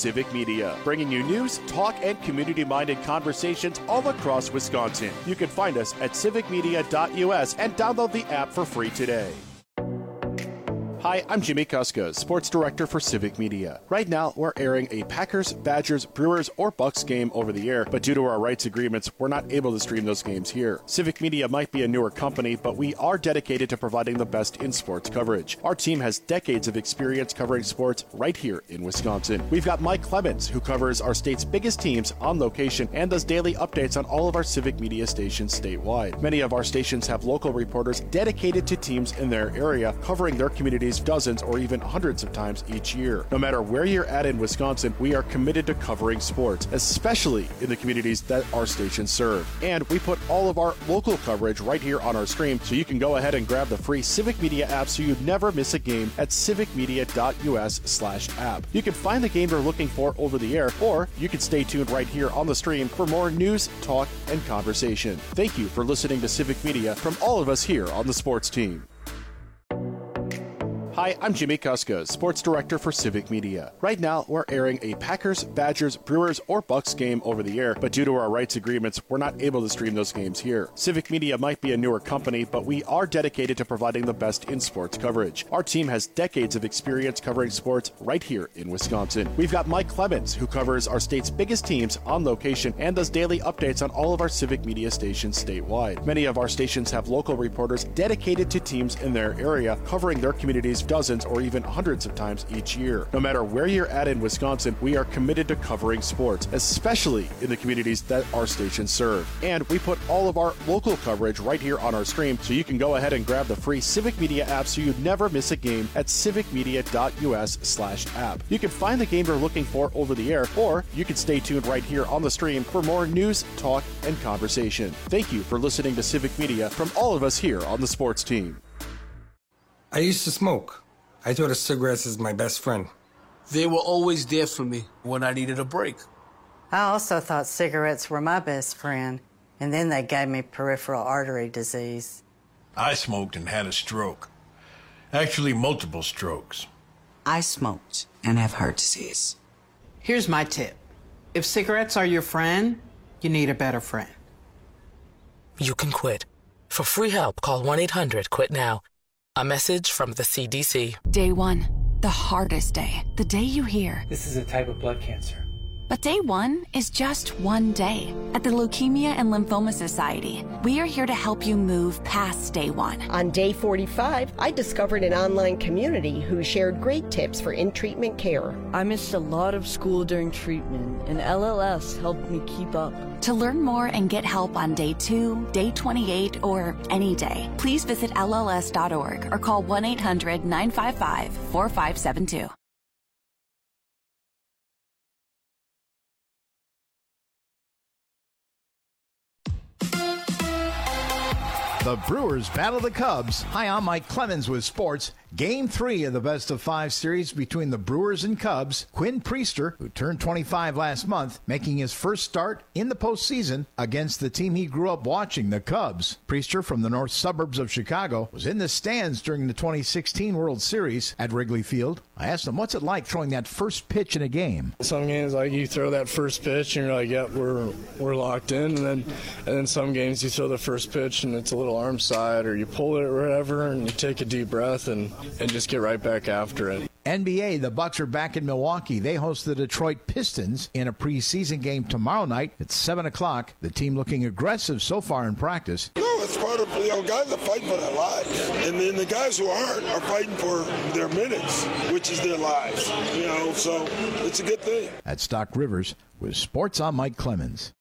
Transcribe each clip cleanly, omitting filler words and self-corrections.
Civic Media, bringing you news, talk, and community-minded conversations all across Wisconsin. You can find us at civicmedia.us and download the app for free today. Hi, I'm Jimmy Kuska, Sports Director for Civic Media. Right now, we're airing a Packers, Badgers, Brewers, or Bucks game over the air, but due to our rights agreements, we're not able to stream those games here. Civic Media might be a newer company, but we are dedicated to providing the best in sports coverage. Our team has decades of experience covering sports right here in Wisconsin. We've got Mike Clemens, who covers our state's biggest teams on location and does daily updates on all of our Civic Media stations statewide. Many of our stations have local reporters dedicated to teams in their area, covering their communities dozens or even hundreds of times each year. No matter where you're at in Wisconsin, we are committed to covering sports, especially in the communities that our stations serve. And we put all of our local coverage right here on our stream, so you can go ahead and grab the free Civic Media app so you never miss a game at civicmedia.us/app. You can find the game you're looking for over the air, or you can stay tuned right here on the stream for more news, talk, and conversation. Thank you for listening to Civic Media from all of us here on the sports team. Hi, I'm Jimmy Kuska, Sports Director for Civic Media. Right now, we're airing a Packers, Badgers, Brewers, or Bucks game over the air, but due to our rights agreements, we're not able to stream those games here. Civic Media might be a newer company, but we are dedicated to providing the best in sports coverage. Our team has decades of experience covering sports right here in Wisconsin. We've got Mike Clemens, who covers our state's biggest teams on location and does daily updates on all of our Civic Media stations statewide. Many of our stations have local reporters dedicated to teams in their area, covering their communities dozens or even hundreds of times each year. No matter where you're at in Wisconsin, we are committed to covering sports, especially in the communities that our stations serve. And we put all of our local coverage right here on our stream, so you can go ahead and grab the free Civic Media app so you never miss a game at civicmedia.us/app. You can find the game you're looking for over the air, or you can stay tuned right here on the stream for more news, talk, and conversation. Thank you for listening to Civic Media from all of us here on the sports team. I used to smoke. I thought of cigarettes as my best friend. They were always there for me when I needed a break. I also thought cigarettes were my best friend, and then they gave me peripheral artery disease. I smoked and had a stroke. Actually, multiple strokes. I smoked and have heart disease. Here's my tip. If cigarettes are your friend, you need a better friend. You can quit. For free help, call 1-800-QUIT-NOW. A message from the CDC. Day one, the hardest day. The day you hear, this is a type of blood cancer. But day one is just one day. At the Leukemia and Lymphoma Society, we are here to help you move past day one. On day 45, I discovered an online community who shared great tips for in-treatment care. I missed a lot of school during treatment, and LLS helped me keep up. To learn more and get help on day 2, day 28, or any day, please visit LLS.org or call 1-800-955-4572. The Brewers battle the Cubs. Hi, I'm Mike Clemens with sports. Game 3 of the best-of-5 series between the Brewers and Cubs. Quinn Priester, who turned 25 last month, making his first start in the postseason against the team he grew up watching, the Cubs. Priester, from the north suburbs of Chicago, was in the stands during the 2016 World Series at Wrigley Field. I asked him, what's it like throwing that first pitch in a game? Some games, like, you throw that first pitch and you're like, yep, we're locked in. And then some games you throw the first pitch and it's a little arm side, or you pull it or whatever, and you take a deep breath and just get right back after it. NBA, the Bucks are back in Milwaukee. They host the Detroit Pistons in a preseason game tomorrow night at 7 o'clock. The team looking aggressive so far in practice. No, it's part of, guys are fighting for their lives. And then the guys who aren't are fighting for their minutes, which is their lives. So it's a good thing. At Stock Rivers with Sports, I'm Mike Clemens.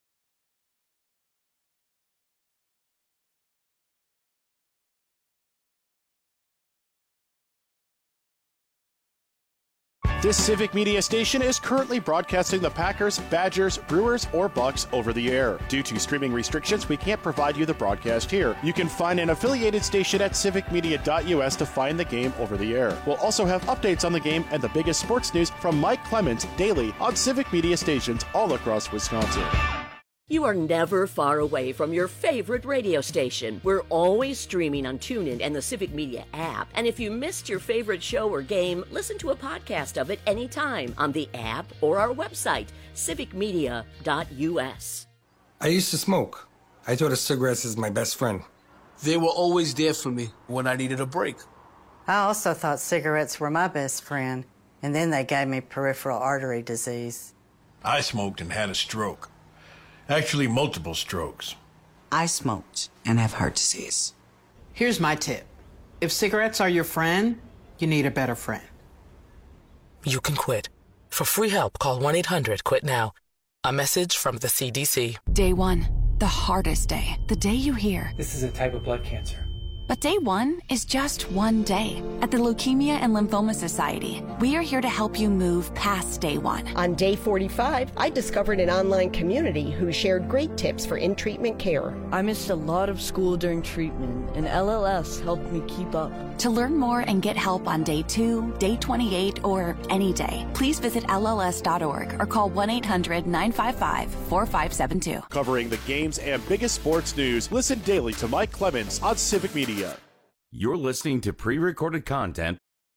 This Civic Media station is currently broadcasting the Packers, Badgers, Brewers, or Bucks over the air. Due to streaming restrictions, we can't provide you the broadcast here. You can find an affiliated station at civicmedia.us to find the game over the air. We'll also have updates on the game and the biggest sports news from Mike Clemens daily on Civic Media stations all across Wisconsin. You are never far away from your favorite radio station. We're always streaming on TuneIn and the Civic Media app. And if you missed your favorite show or game, listen to a podcast of it anytime on the app or our website, civicmedia.us. I used to smoke. I thought of cigarettes as my best friend. They were always there for me when I needed a break. I also thought cigarettes were my best friend, and then they gave me peripheral artery disease. I smoked and had a stroke. Actually, multiple strokes. I smoked and have heart disease. Here's my tip. If cigarettes are your friend, you need a better friend. You can quit. For free help, call 1-800-QUIT-NOW. A message from the CDC. Day 1, the hardest day. The day you hear, "This is a type of blood cancer." But day 1 is just one day. At the Leukemia and Lymphoma Society, we are here to help you move past day 1. On day 45, I discovered an online community who shared great tips for in-treatment care. I missed a lot of school during treatment, and LLS helped me keep up. To learn more and get help on day 2, day 28, or any day, please visit LLS.org or call 1-800-955-4572. Covering the games and biggest sports news, listen daily to Mike Clemens on Civic Media. You're listening to pre-recorded content.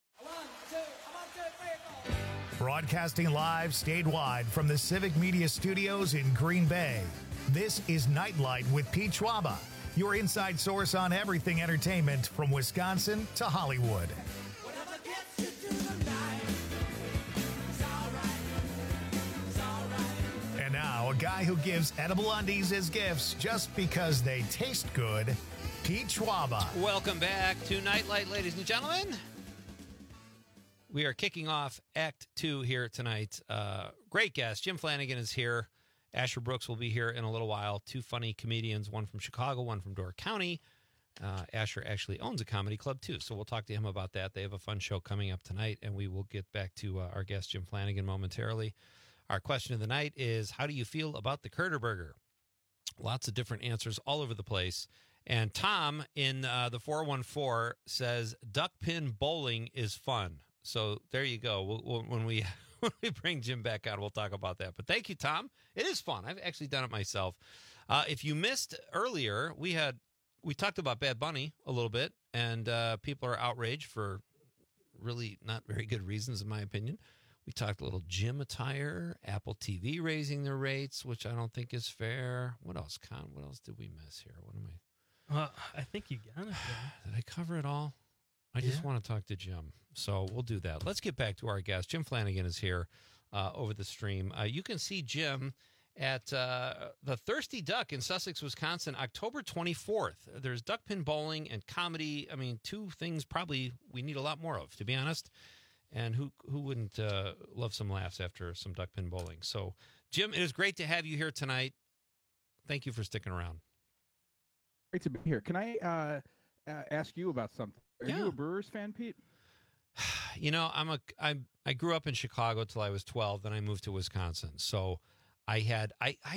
Broadcasting live statewide from the Civic Media Studios in Green Bay. This is Nightlight with Pete Schwaba, your inside source on everything entertainment from Wisconsin to Hollywood. And now, a guy who gives edible undies as gifts just because they taste good, Pete Schwaba. Welcome back to Nightlight, ladies and gentlemen. We are kicking off Act 2 here tonight. Great guest. Jim Flanagan is here. Asher Brooks will be here in a little while. Two funny comedians, one from Chicago, one from Door County. Asher actually owns a comedy club, too, so we'll talk to him about that. They have a fun show coming up tonight, and we will get back to our guest, Jim Flanagan, momentarily. Our question of the night is, how do you feel about the Kurter Burger? Lots of different answers all over the place. And Tom in the 414 says, duck pin bowling is fun. So there you go. When we bring Jim back on, we'll talk about that. But thank you, Tom. It is fun. I've actually done it myself. If you missed earlier, we talked about Bad Bunny a little bit, and people are outraged for really not very good reasons, in my opinion. We talked a little gym attire, Apple TV raising their rates, which I don't think is fair. What else, Con? What else did we miss here? What am I? I think you got it. Did I cover it all? I just want to talk to Jim, so we'll do that. Let's get back to our guest. Jim Flanagan is here over the stream. You can see Jim at the Thirsty Duck in Sussex, Wisconsin, October 24th. There's duck pin bowling and comedy. I mean, two things probably we need a lot more of, to be honest. And who wouldn't love some laughs after some duck pin bowling? So, Jim, it is great to have you here tonight. Thank you for sticking around. Great to be here. Can I ask you about something? Are you a Brewers fan, Pete? You know, I grew up in Chicago till I was 12, then I moved to Wisconsin. So I'm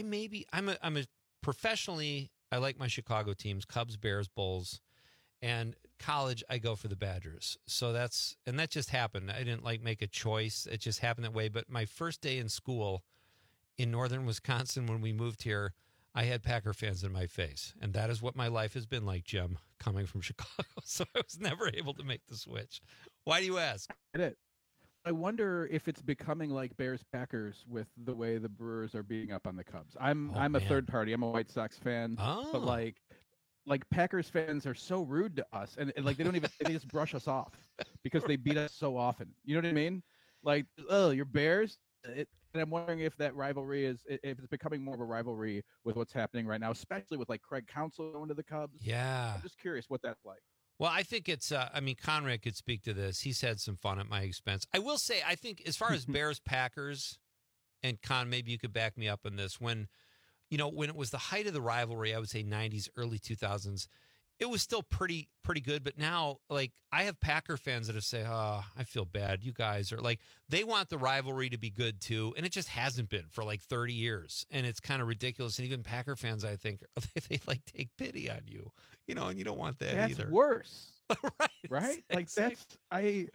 professionally, I like my Chicago teams, Cubs, Bears, Bulls, and college I go for the Badgers. So that just happened. I didn't make a choice. It just happened that way. But my first day in school in northern Wisconsin when we moved here, I had Packer fans in my face, and that is what my life has been like, Jim, coming from Chicago. So I was never able to make the switch. Why do you ask? I wonder if it's becoming like Bears-Packers with the way the Brewers are beating up on the Cubs. I'm a third party. I'm a White Sox fan, but like Packers fans are so rude to us, and they don't even they just brush us off because they beat us so often. You know what I mean? Like, oh, you're Bears. And I'm wondering if that rivalry if it's becoming more of a rivalry with what's happening right now, especially with Craig Counsell going to the Cubs. Yeah. I'm just curious what that's like. Well, I think it's, Conrad could speak to this. He's had some fun at my expense. I will say, I think as far as Bears, Packers, and Con, maybe you could back me up on this. When it was the height of the rivalry, I would say 90s, early 2000s, it was still pretty good. But now, I have Packer fans that have say, "Oh, I feel bad. You guys are they want the rivalry to be good too," and it just hasn't been for 30 years, and it's kind of ridiculous. And even Packer fans, I think, they take pity on you, and you don't want that either. That's worse, right? Exactly.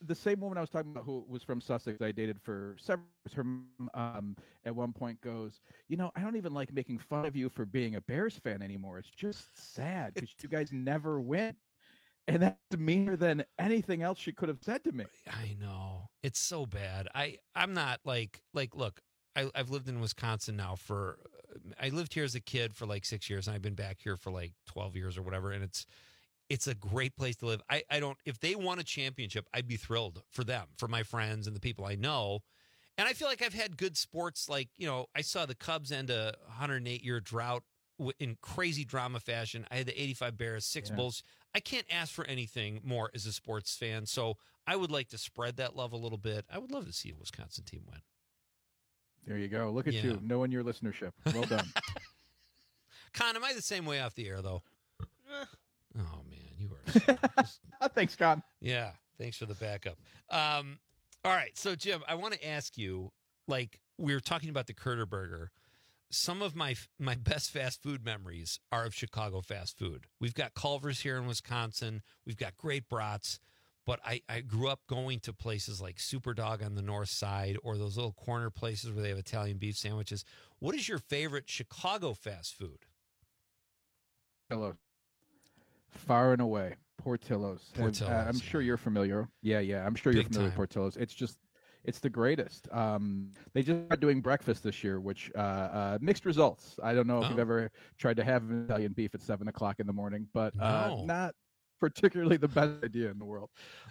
the same woman I was talking about who was from Sussex, I dated for several years, her mom, at one point goes, I don't even like making fun of you for being a Bears fan anymore. It's just sad because you guys never win. And that's meaner than anything else she could have said to me. I know. It's so bad. I'm not like look, I've lived in Wisconsin now I lived here as a kid for like 6 years, and I've been back here for like 12 years or whatever. And it's a great place to live. I don't, if they won a championship, I'd be thrilled for them, for my friends and the people I know. And I feel like I've had good sports. Like, I saw the Cubs end a 108-year drought in crazy drama fashion. I had the 85 Bears, 6 Bulls. I can't ask for anything more as a sports fan. So I would like to spread that love a little bit. I would love to see a Wisconsin team win. There you go. Look at you, knowing your listenership. Well done. Con, am I the same way off the air, though? Oh, man, you are. Thanks, Con. Yeah, thanks for the backup. All right, so, Jim, I want to ask you, like, we were talking about the Curter Burger. Some of my best fast food memories are of Chicago fast food. We've got Culver's here in Wisconsin. We've got great brats. But I grew up going to places like Super Dog on the north side, or those little corner places where they have Italian beef sandwiches. What is your favorite Chicago fast food? Hello. Far and away, Portillo's. I'm sure you're familiar. Yeah. I'm sure you're familiar with Portillo's. It's the greatest. They just started doing breakfast this year, which mixed results. I don't know if you've ever tried to have Italian beef at 7 o'clock in the morning, but not particularly the best idea in the world.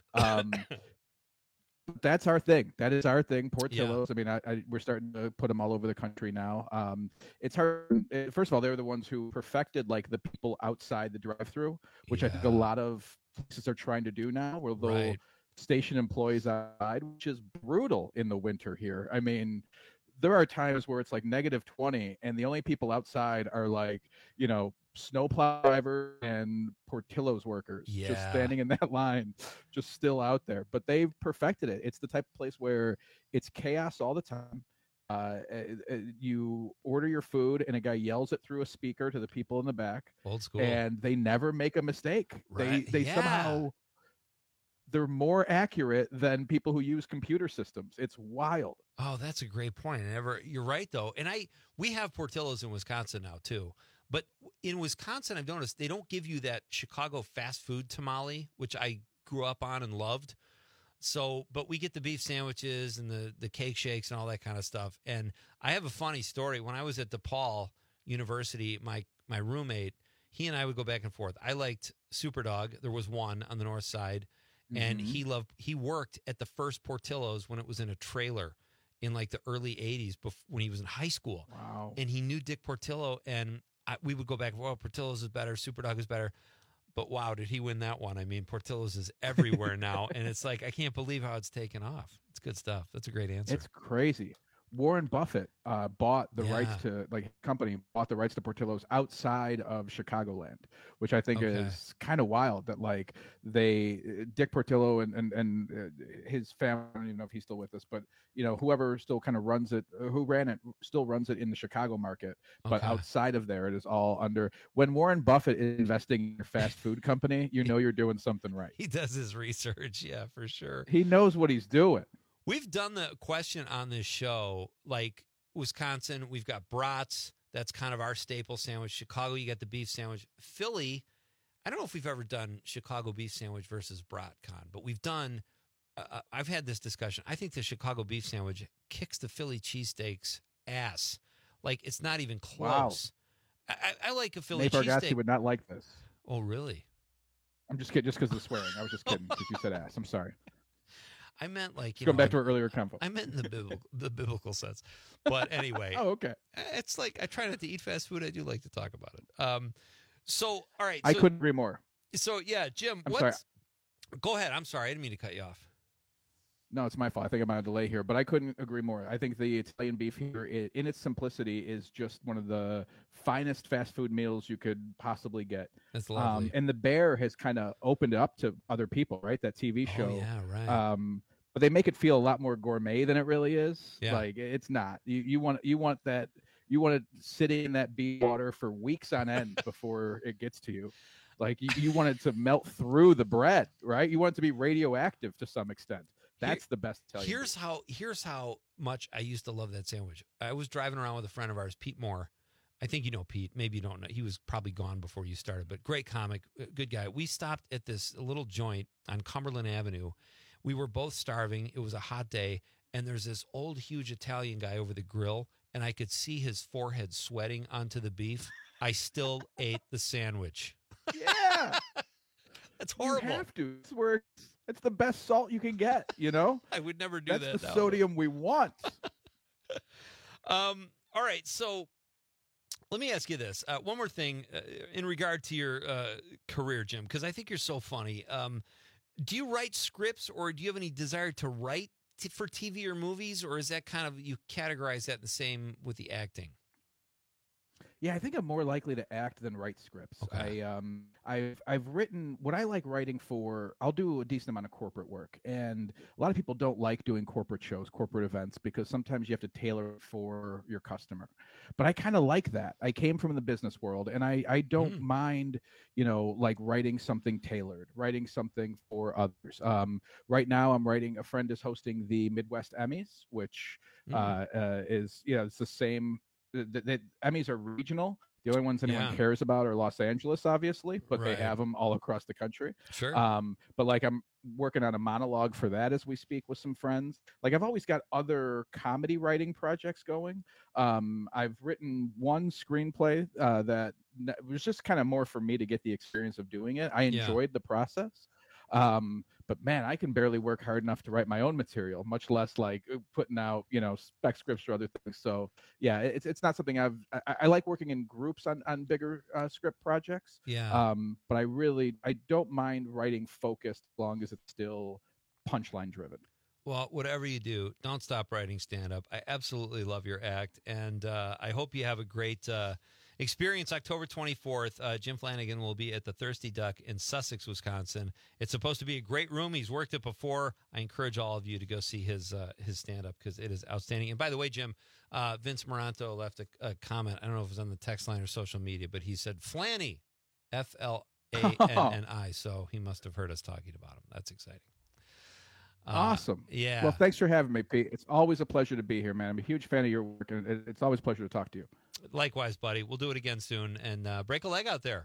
That's our thing. That is our thing, Portillo's. Yeah. I mean, we're starting to put them all over the country now. It's hard. First of all, they're the ones who perfected like the people outside the drive-thru, which I think a lot of places are trying to do now, where they'll station employees outside, which is brutal in the winter here. I mean, there are times where it's like -20, and the only people outside are like, snowplow driver and Portillo's workers just standing in that line, just still out there. But they've perfected it. It's the type of place where it's chaos all the time. You order your food and a guy yells it through a speaker to the people in the back. Old school. And they never make a mistake. Right. They somehow, they're more accurate than people who use computer systems. It's wild. Oh, that's a great point. You're right though. And we have Portillo's in Wisconsin now too. But in Wisconsin, I've noticed they don't give you that Chicago fast food tamale, which I grew up on and loved. So, but we get the beef sandwiches and the cake shakes and all that kind of stuff. And I have a funny story. When I was at DePaul University, my roommate, he and I would go back and forth. I liked Super Dog. There was one on the north side. And he worked at the first Portillo's when it was in a trailer in like the early 80s when he was in high school. Wow. And he knew Dick Portillo, and we would go back, well, Portillo's is better, Super Dog is better. But wow, did he win that one? I mean, Portillo's is everywhere now, and it's like, I can't believe how it's taken off. It's good stuff. That's a great answer. It's crazy. Warren Buffett bought the rights to, bought the rights to Portillo's outside of Chicagoland, which I think is kind of wild that like Dick Portillo and his family, I don't even know if he's still with us, but whoever still kind of runs it, who ran it, still runs it in the Chicago market, but outside of there, it is all under. When Warren Buffett is investing in your fast food company, you're doing something right. He does his research. Yeah, for sure. He knows what he's doing. We've done the question on this show, like Wisconsin, we've got brats. That's kind of our staple sandwich. Chicago, you got the beef sandwich. Philly, I don't know if we've ever done Chicago beef sandwich versus brat, Con, but we've done, I've had this discussion. I think the Chicago beef sandwich kicks the Philly cheesesteak's ass. Like, it's not even close. Wow. I like a Philly cheesesteak. Nate Bargatze would not like this. Oh, really? I'm just kidding, just because of the swearing. I was just kidding because you said ass. I'm sorry. I meant like going back to our earlier convo. I meant in the biblical sense, but anyway. Oh, okay. It's like I try not to eat fast food. I do like to talk about it. So all right, I couldn't agree more. So yeah, Jim, sorry. Go ahead. I'm sorry, I didn't mean to cut you off. No, it's my fault. I think I'm on a delay here, but I couldn't agree more. I think the Italian beef here, in its simplicity, is just one of the finest fast food meals you could possibly get. That's lovely. And the Bear has kind of opened it up to other people, right? That TV show. Oh, yeah, right. But they make it feel a lot more gourmet than it really is. Yeah. Like it's not. You want to sit in that beef water for weeks on end before it gets to you. Like you want it to melt through the bread, right? You want it to be radioactive to some extent. That's the best Italian. Here's how much I used to love that sandwich. I was driving around with a friend of ours, Pete Moore. I think you know Pete. Maybe you don't know. He was probably gone before you started, but great comic, good guy. We stopped at this little joint on Cumberland Avenue. We were both starving. It was a hot day, and there's this old, huge Italian guy over the grill, and I could see his forehead sweating onto the beef. I still ate the sandwich. Yeah. That's horrible. You have to. It's the best salt you can get, you know? I would never do that. That's the sodium we want. All right, so let me ask you this. One more thing in regard to your career, Jim, because I think you're so funny. Do you write scripts, or do you have any desire to write for TV or movies, or is that kind of, you categorize that the same with the acting? Yeah, I think I'm more likely to act than write scripts. Okay. I've written what I like writing for. I'll do a decent amount of corporate work, and a lot of people don't like doing corporate shows, corporate events, because sometimes you have to tailor it for your customer. But I kind of like that. I came from the business world, and I don't mind, like writing something tailored, writing something for others. Right now, I'm writing. A friend is hosting the Midwest Emmys, which is it's the same. The Emmys are regional. The only ones anyone cares about are Los Angeles, obviously, but they have them all across the country. Sure. But like I'm working on a monologue for that as we speak with some friends. Like I've always got other comedy writing projects going. I've written one screenplay that was just kind of more for me to get the experience of doing it. I enjoyed the process. But man, I can barely work hard enough to write my own material, much less like putting out, spec scripts or other things. So yeah, it's not something I like working in groups on bigger script projects. Yeah. But I don't mind writing focused as long as it's still punchline driven. Well, whatever you do, don't stop writing stand-up. I absolutely love your act, and I hope you have a great experience October 24th. Jim Flanagan will be at the Thirsty Duck in Sussex, Wisconsin. It's supposed to be a great room. He's worked it before. I encourage all of you to go see his stand-up because it is outstanding. And by the way, Jim, Vince Moranto left a comment. I don't know if it was on the text line or social media, but he said Flanny, F-L-A-N-N-I. So he must have heard us talking about him. That's exciting. Awesome. Yeah. Well, thanks for having me, Pete. It's always a pleasure to be here, man. I'm a huge fan of your work, and it's always a pleasure to talk to you. Likewise, buddy. We'll do it again soon, and break a leg out there.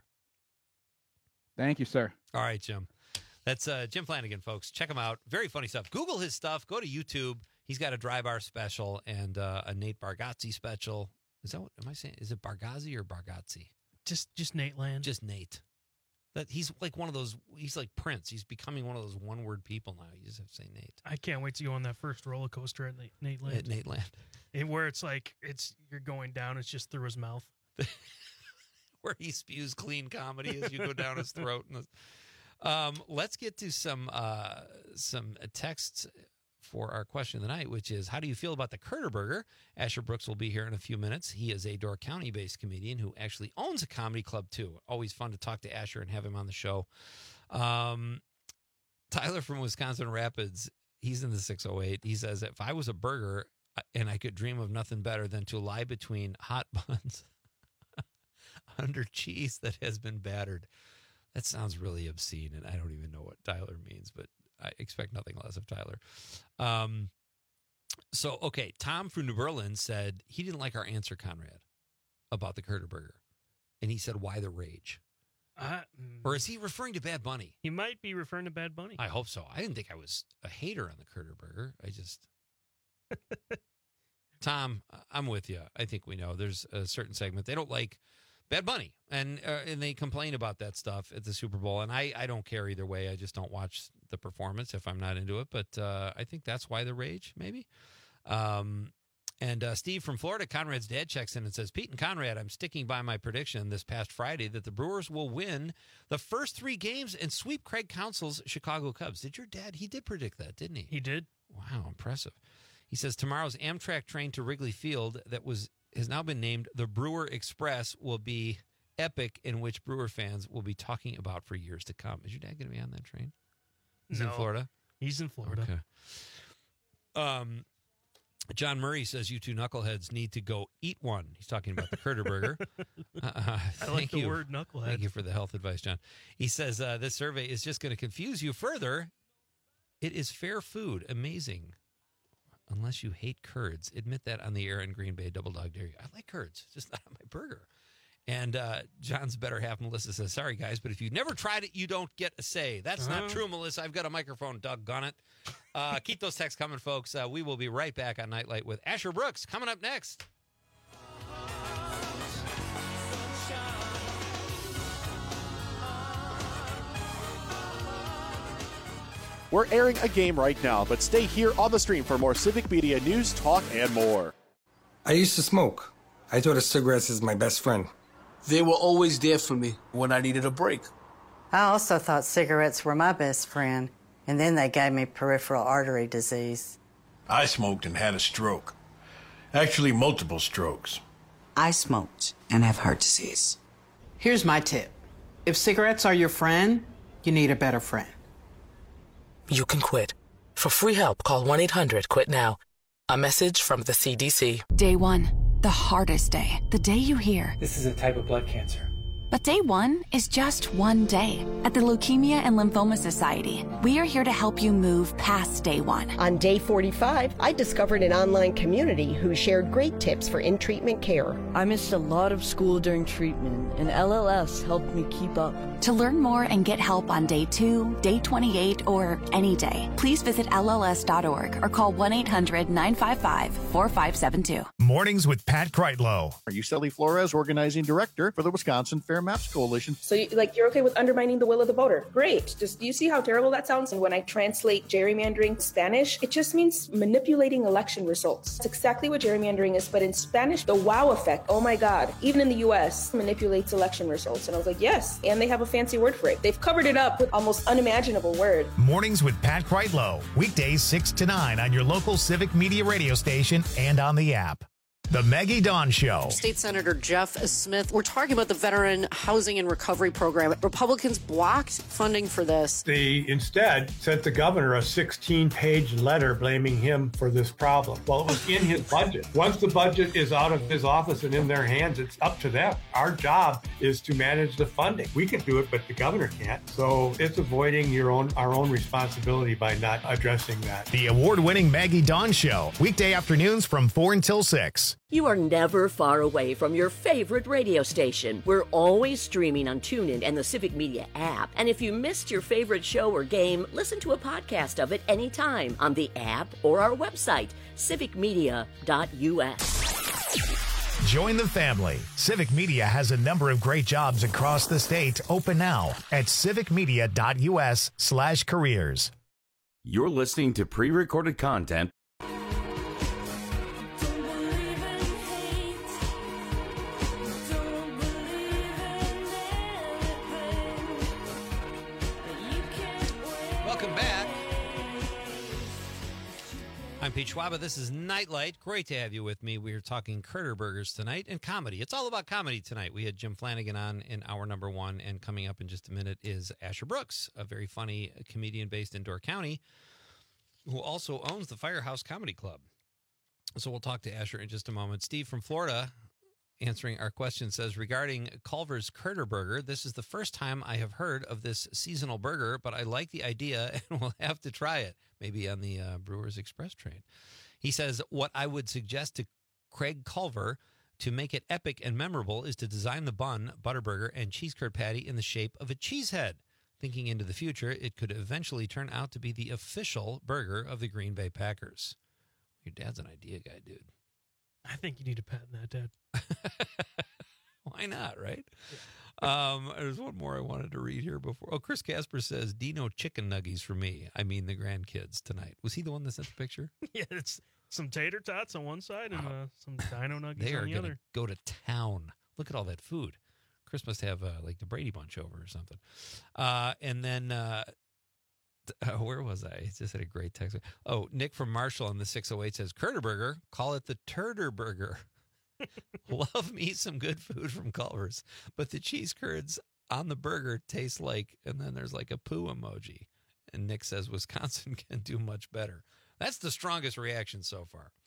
Thank you, sir. All right, Jim. That's Jim Flanagan, folks. Check him out. Very funny stuff. Google his stuff. Go to YouTube. He's got a Dry Bar special and a Nate Bargatze special. Is that what am I saying? Is it Bargazzi or Bargatze? Just Nate Land. Just Nate. That he's like one of those. He's like Prince. He's becoming one of those one-word people now. You just have to say Nate. I can't wait to go on that first roller coaster at Nate Land. At Nate Land, where it's like you're going down. It's just through his mouth, where he spews clean comedy as you go down his throat. Let's get to some texts for our question of the night, which is, how do you feel about the Curter Burger? Asher Brooks will be here in a few minutes. He is a Door County-based comedian who actually owns a comedy club, too. Always fun to talk to Asher and have him on the show. Tyler from Wisconsin Rapids, he's in the 608. He says, if I was a burger and I could dream of nothing better than to lie between hot buns under cheese that has been battered. That sounds really obscene, and I don't even know what Tyler means, but I expect nothing less of Tyler. Okay, Tom from New Berlin said he didn't like our answer, Conrad, about the Curter Burger. And he said, why the rage? Or is he referring to Bad Bunny? He might be referring to Bad Bunny. I hope so. I didn't think I was a hater on the Curter Burger. I just... Tom, I'm with you. I think we know there's a certain segment. They don't like Bad Bunny, and they complain about that stuff at the Super Bowl, and I don't care either way. I just don't watch the performance if I'm not into it, but I think that's why the rage, maybe. And Steve from Florida, Conrad's dad, checks in and says, Pete and Conrad, I'm sticking by my prediction this past Friday that the Brewers will win the first 3 games and sweep Craig Counsell's Chicago Cubs. Did your dad? He did predict that, didn't he? He did. Wow, impressive. He says tomorrow's Amtrak train to Wrigley Field has now been named the Brewer Express will be epic, in which Brewer fans will be talking about for years to come. Is your dad going to be on that train? He's in Florida? He's in Florida. Okay. John Murray says you two knuckleheads need to go eat one. He's talking about the Curter Burger. I like the word knucklehead. Thank you for the health advice, John. He says this survey is just going to confuse you further. It is fair food. Amazing. Unless you hate curds. Admit that on the air in Green Bay. Double dog dare you. I like curds, just not on my burger. And John's better half, Melissa, says, sorry, guys, but if you've never tried it, you don't get a say. That's not true, Melissa. I've got a microphone, doggone it. Keep those texts coming, folks. We will be right back on Nightlight with Asher Brooks coming up next. We're airing a game right now, but stay here on the stream for more Civic Media news, talk, and more. I used to smoke. I thought of cigarettes as my best friend. They were always there for me when I needed a break. I also thought cigarettes were my best friend, and then they gave me peripheral artery disease. I smoked and had a stroke. Actually, multiple strokes. I smoked and have heart disease. Here's my tip. If cigarettes are your friend, you need a better friend. You can quit. For free help, call 1-800-QUIT-NOW. A message from the CDC. Day 1, the hardest day. The day you hear, this is a type of blood cancer. But day 1 is just one day. At the Leukemia and Lymphoma Society, we are here to help you move past day 1. On day 45, I discovered an online community who shared great tips for in-treatment care. I missed a lot of school during treatment, and LLS helped me keep up. To learn more and get help on day 2, day 28, or any day, please visit LLS.org or call 1-800-955-4572. Mornings with Pat Kreitlow. Are you Sally Flores, organizing director for the Wisconsin Fair Maps Coalition? So you're okay with undermining the will of the voter. Great. Just do you see how terrible that sounds? And when I translate gerrymandering Spanish, it just means manipulating election results. It's exactly what gerrymandering is, but in Spanish, the wow effect, oh my God, even in the US, manipulates election results. And I was like, yes. And they have a fancy word for it. They've covered it up with almost unimaginable word. Mornings with Pat Kreitlow. Weekdays 6 to 9 on your local Civic Media radio station and on the app. The Maggie Dawn Show. State Senator Jeff Smith, we're talking about the Veteran Housing and Recovery Program. Republicans blocked funding for this. They instead sent the governor a 16-page letter blaming him for this problem. Well, it was in his budget. Once the budget is out of his office and in their hands, it's up to them. Our job is to manage the funding. We can do it, but the governor can't. So it's avoiding our own responsibility by not addressing that. The award-winning Maggie Dawn Show. Weekday afternoons from 4 until 6. You are never far away from your favorite radio station. We're always streaming on TuneIn and the Civic Media app. And if you missed your favorite show or game, listen to a podcast of it anytime on the app or our website, civicmedia.us. Join the family. Civic Media has a number of great jobs across the state open now at civicmedia.us/careers. You're listening to pre-recorded content. I'm Pete Schwaba. This is Nightlight. Great to have you with me. We are talking Curter Burgers tonight and comedy. It's all about comedy tonight. We had Jim Flanagan on in hour number 1, and coming up in just a minute is Asher Brooks, a very funny comedian based in Door County, who also owns the Firehouse Comedy Club. So we'll talk to Asher in just a moment. Steve from Florida, answering our question, says, regarding Culver's Curter Burger, this is the first time I have heard of this seasonal burger, but I like the idea and we'll have to try it, maybe on the Brewers Express train. He says, what I would suggest to Craig Culver to make it epic and memorable is to design the bun, Butterburger, and cheese curd patty in the shape of a cheese head. Thinking into the future, it could eventually turn out to be the official burger of the Green Bay Packers. Your dad's an idea guy, dude. I think you need to patent that, Dad. Why not, right? Yeah. There's one more I wanted to read here before. Oh, Chris Casper says, Dino chicken nuggies for me. I mean the grandkids tonight. Was he the one that sent the picture? Yeah, it's some tater tots on one side and some dino nuggies they on the other. They are going to go to town. Look at all that food. Chris must have like the Brady Bunch over or something. And then... where was I? He just had a great text. Oh, Nick from Marshall on the 608 says, Curter Burger, call it the Turter Burger. Love me some good food from Culver's, but the cheese curds on the burger taste like, and then there's like a poo emoji. And Nick says Wisconsin can do much better. That's the strongest reaction so far.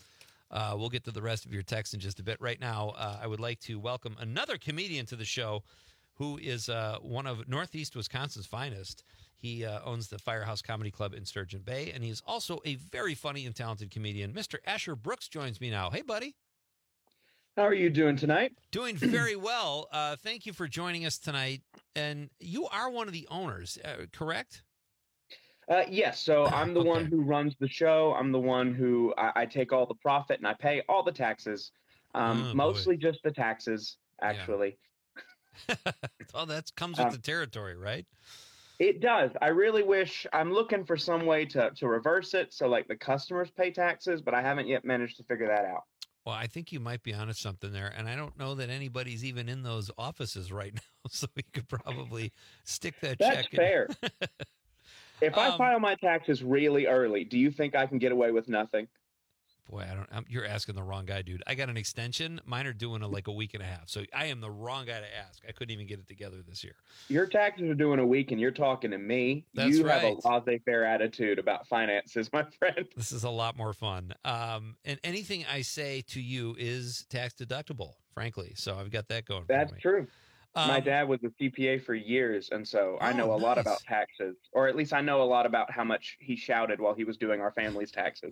We'll get to the rest of your text in just a bit. Right now, I would like to welcome another comedian to the show who is one of Northeast Wisconsin's finest. He owns the Firehouse Comedy Club in Sturgeon Bay, and he is also a very funny and talented comedian. Mr. Asher Brooks joins me now. Hey, buddy. How are you doing tonight? Doing very well. Thank you for joining us tonight. And you are one of the owners, correct? Yes. So I'm the one who runs the show. I'm the one who I take all the profit and I pay all the taxes. Mostly just the taxes, actually. Yeah. Well, that comes with the territory, right? It does. I really wish I'm looking for some way to reverse it. So like the customers pay taxes, but I haven't yet managed to figure that out. Well, I think you might be onto something there. And I don't know that anybody's even in those offices right now. So you could probably stick that check in. That's fair. If I file my taxes really early, do you think I can get away with nothing? Boy, you're asking the wrong guy, dude. I got an extension. Mine are doing like a week and a half. So I am the wrong guy to ask. I couldn't even get it together this year. Your taxes are doing a week and you're talking to me. That's you right. have a laissez-faire attitude about finances, my friend. This is a lot more fun. And anything I say to you is tax deductible, frankly. So I've got that going for me. That's true. My dad was a CPA for years, and so I know a lot about taxes, or at least I know a lot about how much he shouted while he was doing our family's taxes.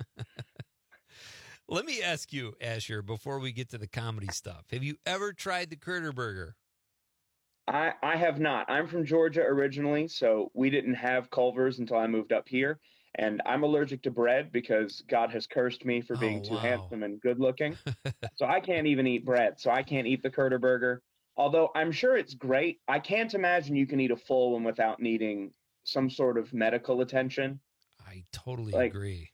Let me ask you, Asher, before we get to the comedy stuff, have you ever tried the Critter Burger? I have not. I'm from Georgia originally, so we didn't have Culver's until I moved up here, and I'm allergic to bread because God has cursed me for being too handsome and good looking. So I can't even eat bread, so I can't eat the Critter Burger. Although I'm sure it's great, I can't imagine you can eat a full one without needing some sort of medical attention. I totally agree.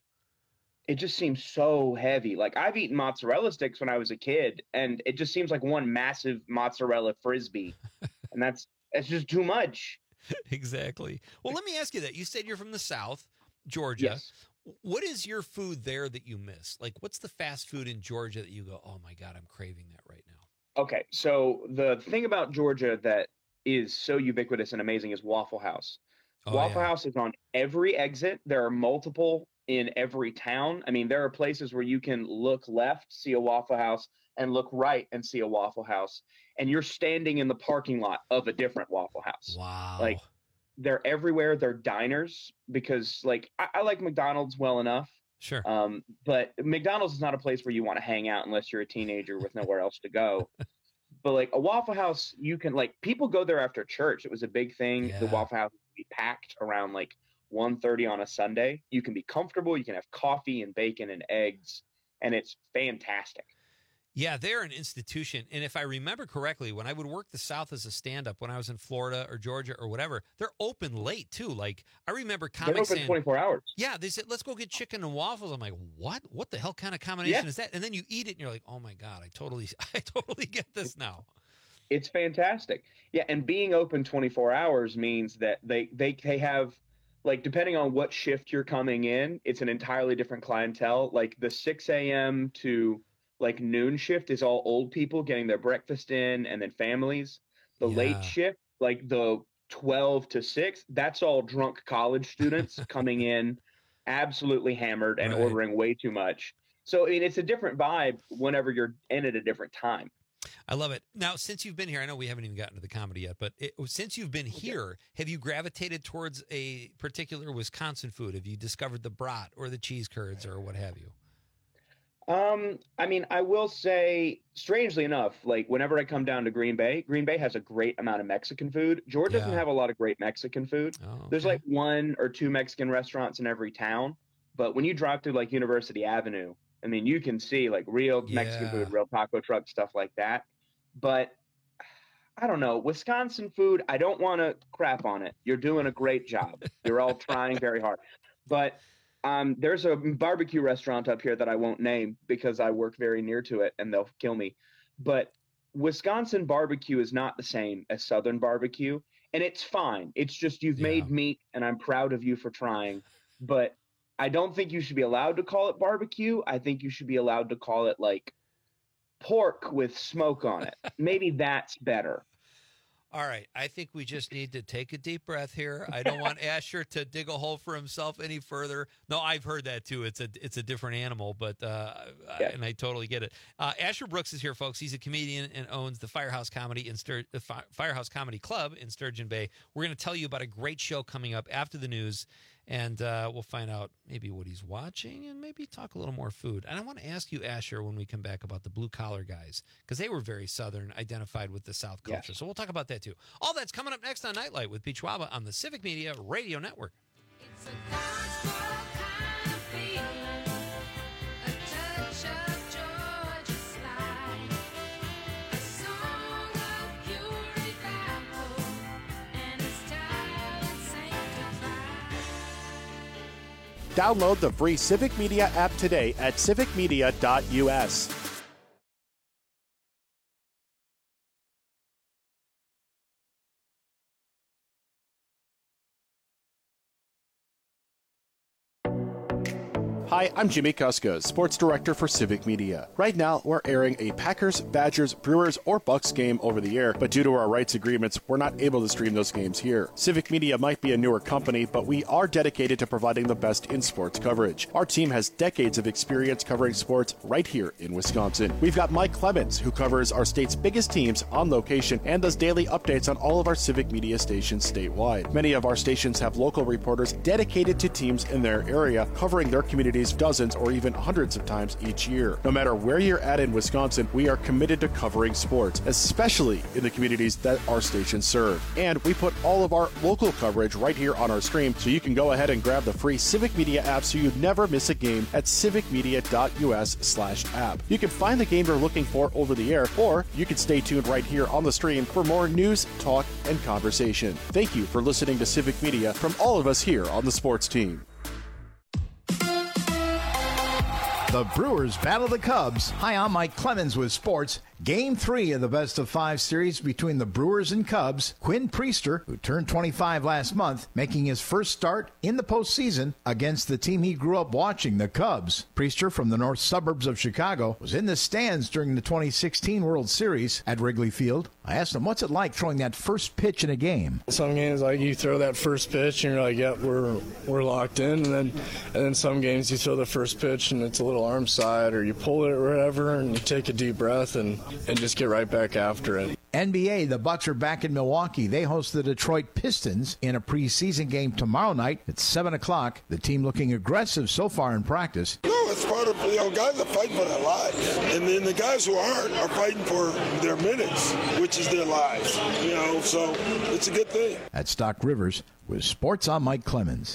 It just seems so heavy. Like I've eaten mozzarella sticks when I was a kid, and it just seems like one massive mozzarella frisbee, and it's just too much. Exactly. Well, let me ask you that. You said you're from the South, Georgia. Yes. What is your food there that you miss? Like, what's the fast food in Georgia that you go, oh my God, I'm craving that right now? Okay, so the thing about Georgia that is so ubiquitous and amazing is Waffle House. Waffle House is on every exit. There are multiple in every town. I mean, there are places where you can look left, see a Waffle House, and look right and see a Waffle House. And you're standing in the parking lot of a different Waffle House. Wow. Like, they're everywhere. They're diners because, like, I like McDonald's well enough. Sure. But McDonald's is not a place where you want to hang out unless you're a teenager with nowhere else to go. But like a Waffle House, you can like people go there after church. It was a big thing. Yeah. The Waffle House would be packed around like 1:30 on a Sunday. You can be comfortable. You can have coffee and bacon and eggs, and it's fantastic. Yeah, they're an institution. And if I remember correctly, when I would work the South as a stand-up, when I was in Florida or Georgia or whatever, they're open late too. Like I remember comics They're open saying, 24 hours. Yeah, they said, let's go get chicken and waffles. I'm like, what? What the hell kind of combination is that? And then you eat it and you're like, oh my God, I totally get this now. It's fantastic. Yeah, and being open 24 hours means that they have, like, depending on what shift you're coming in, it's an entirely different clientele. Like the 6 a.m. to like noon shift is all old people getting their breakfast in and then families. The late shift, like the 12 to 6, that's all drunk college students coming in absolutely hammered and ordering way too much. So it's a different vibe whenever you're in at a different time. I love it. Now, since you've been here, I know we haven't even gotten to the comedy yet, but since you've been here, have you gravitated towards a particular Wisconsin food? Have you discovered the brat or the cheese curds or what have you? I mean, I will say, strangely enough, like whenever I come down to Green Bay has a great amount of Mexican food. Georgia doesn't have a lot of great Mexican food. There's like 1 or 2 Mexican restaurants in every town. But when you drive through like University Avenue, I mean, you can see like real Mexican food, real taco truck, stuff like that. But I don't know, Wisconsin food, I don't want to crap on it. You're doing a great job. You're all trying very hard. But there's a barbecue restaurant up here that I won't name because I work very near to it and they'll kill me. But Wisconsin barbecue is not the same as Southern barbecue. And it's fine. It's just you've made meat and I'm proud of you for trying. But I don't think you should be allowed to call it barbecue. I think you should be allowed to call it like pork with smoke on it. Maybe that's better. All right, I think we just need to take a deep breath here. I don't want Asher to dig a hole for himself any further. No, I've heard that too. It's a different animal, but and I totally get it. Asher Brooks is here, folks. He's a comedian and owns the Firehouse Comedy Firehouse Comedy Club in Sturgeon Bay. We're going to tell you about a great show coming up after the news, and we'll find out maybe what he's watching and maybe talk a little more food. And I want to ask you, Asher, when we come back about the blue collar guys, because they were very Southern, identified with the South culture. Yes. So we'll talk about that too. All that's coming up next on Nightlight with Pete Schwaba on the Civic Media Radio Network. It's a gospel kind of feeling, a touch of Georgia slide, a song of pure revival, and its talent sanctified. Download the free Civic Media app today at civicmedia.us. Hi, I'm Jimmy Kuska, Sports Director for Civic Media. Right now, we're airing a Packers, Badgers, Brewers, or Bucks game over the air, but due to our rights agreements, we're not able to stream those games here. Civic Media might be a newer company, but we are dedicated to providing the best in sports coverage. Our team has decades of experience covering sports right here in Wisconsin. We've got Mike Clemens, who covers our state's biggest teams on location and does daily updates on all of our Civic Media stations statewide. Many of our stations have local reporters dedicated to teams in their area, covering their communities dozens or even hundreds of times each year. No matter where you're at in Wisconsin, we are committed to covering sports, especially in the communities that our stations serve. And we put all of our local coverage right here on our stream, so you can go ahead and grab the free Civic Media app so you never miss a game at civicmedia.us/app. You can find the game you're looking for over the air, or you can stay tuned right here on the stream for more news, talk, and conversation. Thank you for listening to Civic Media from all of us here on the sports team. The Brewers battle the Cubs. Hi, I'm Mike Clemens with sports. Game 3 of the best-of-5 series between the Brewers and Cubs. Quinn Priester, who turned 25 last month, making his first start in the postseason against the team he grew up watching, the Cubs. Priester, from the north suburbs of Chicago, was in the stands during the 2016 World Series at Wrigley Field. I asked him, what's it like throwing that first pitch in a game? Some games, like, you throw that first pitch and you're like, yep, we're locked in. And then some games you throw the first pitch and it's a little arm side, or you pull it or whatever, and you take a deep breath and just get right back after it. NBA, the Bucks are back in Milwaukee. They host the Detroit Pistons in a preseason game tomorrow night at 7 o'clock. The team looking aggressive so far in practice. No, it's part of, guys are fighting for their lives. And then the guys who aren't are fighting for their minutes, which is their lives. So it's a good thing. At Stock Rivers, with Sports, I'm Mike Clemens.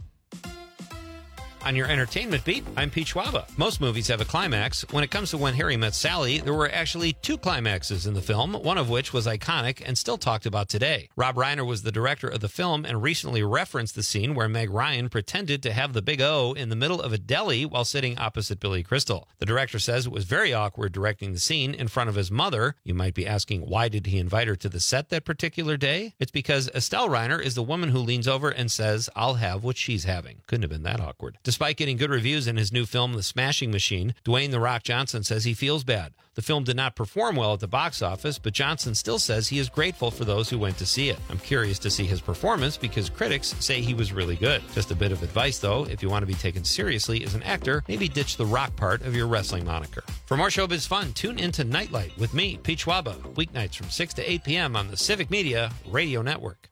On your entertainment beat, I'm Pete Schwaba. Most movies have a climax. When it comes to When Harry Met Sally, there were actually 2 climaxes in the film, one of which was iconic and still talked about today. Rob Reiner was the director of the film and recently referenced the scene where Meg Ryan pretended to have the big O in the middle of a deli while sitting opposite Billy Crystal. The director says it was very awkward directing the scene in front of his mother. You might be asking, why did he invite her to the set that particular day? It's because Estelle Reiner is the woman who leans over and says, I'll have what she's having. Couldn't have been that awkward. Despite getting good reviews in his new film, The Smashing Machine, Dwayne "The Rock" Johnson says he feels bad. The film did not perform well at the box office, but Johnson still says he is grateful for those who went to see it. I'm curious to see his performance because critics say he was really good. Just a bit of advice, though, if you want to be taken seriously as an actor, maybe ditch the rock part of your wrestling moniker. For more showbiz fun, tune into Nightlight with me, Pete Schwaba, weeknights from 6 to 8 p.m. on the Civic Media Radio Network.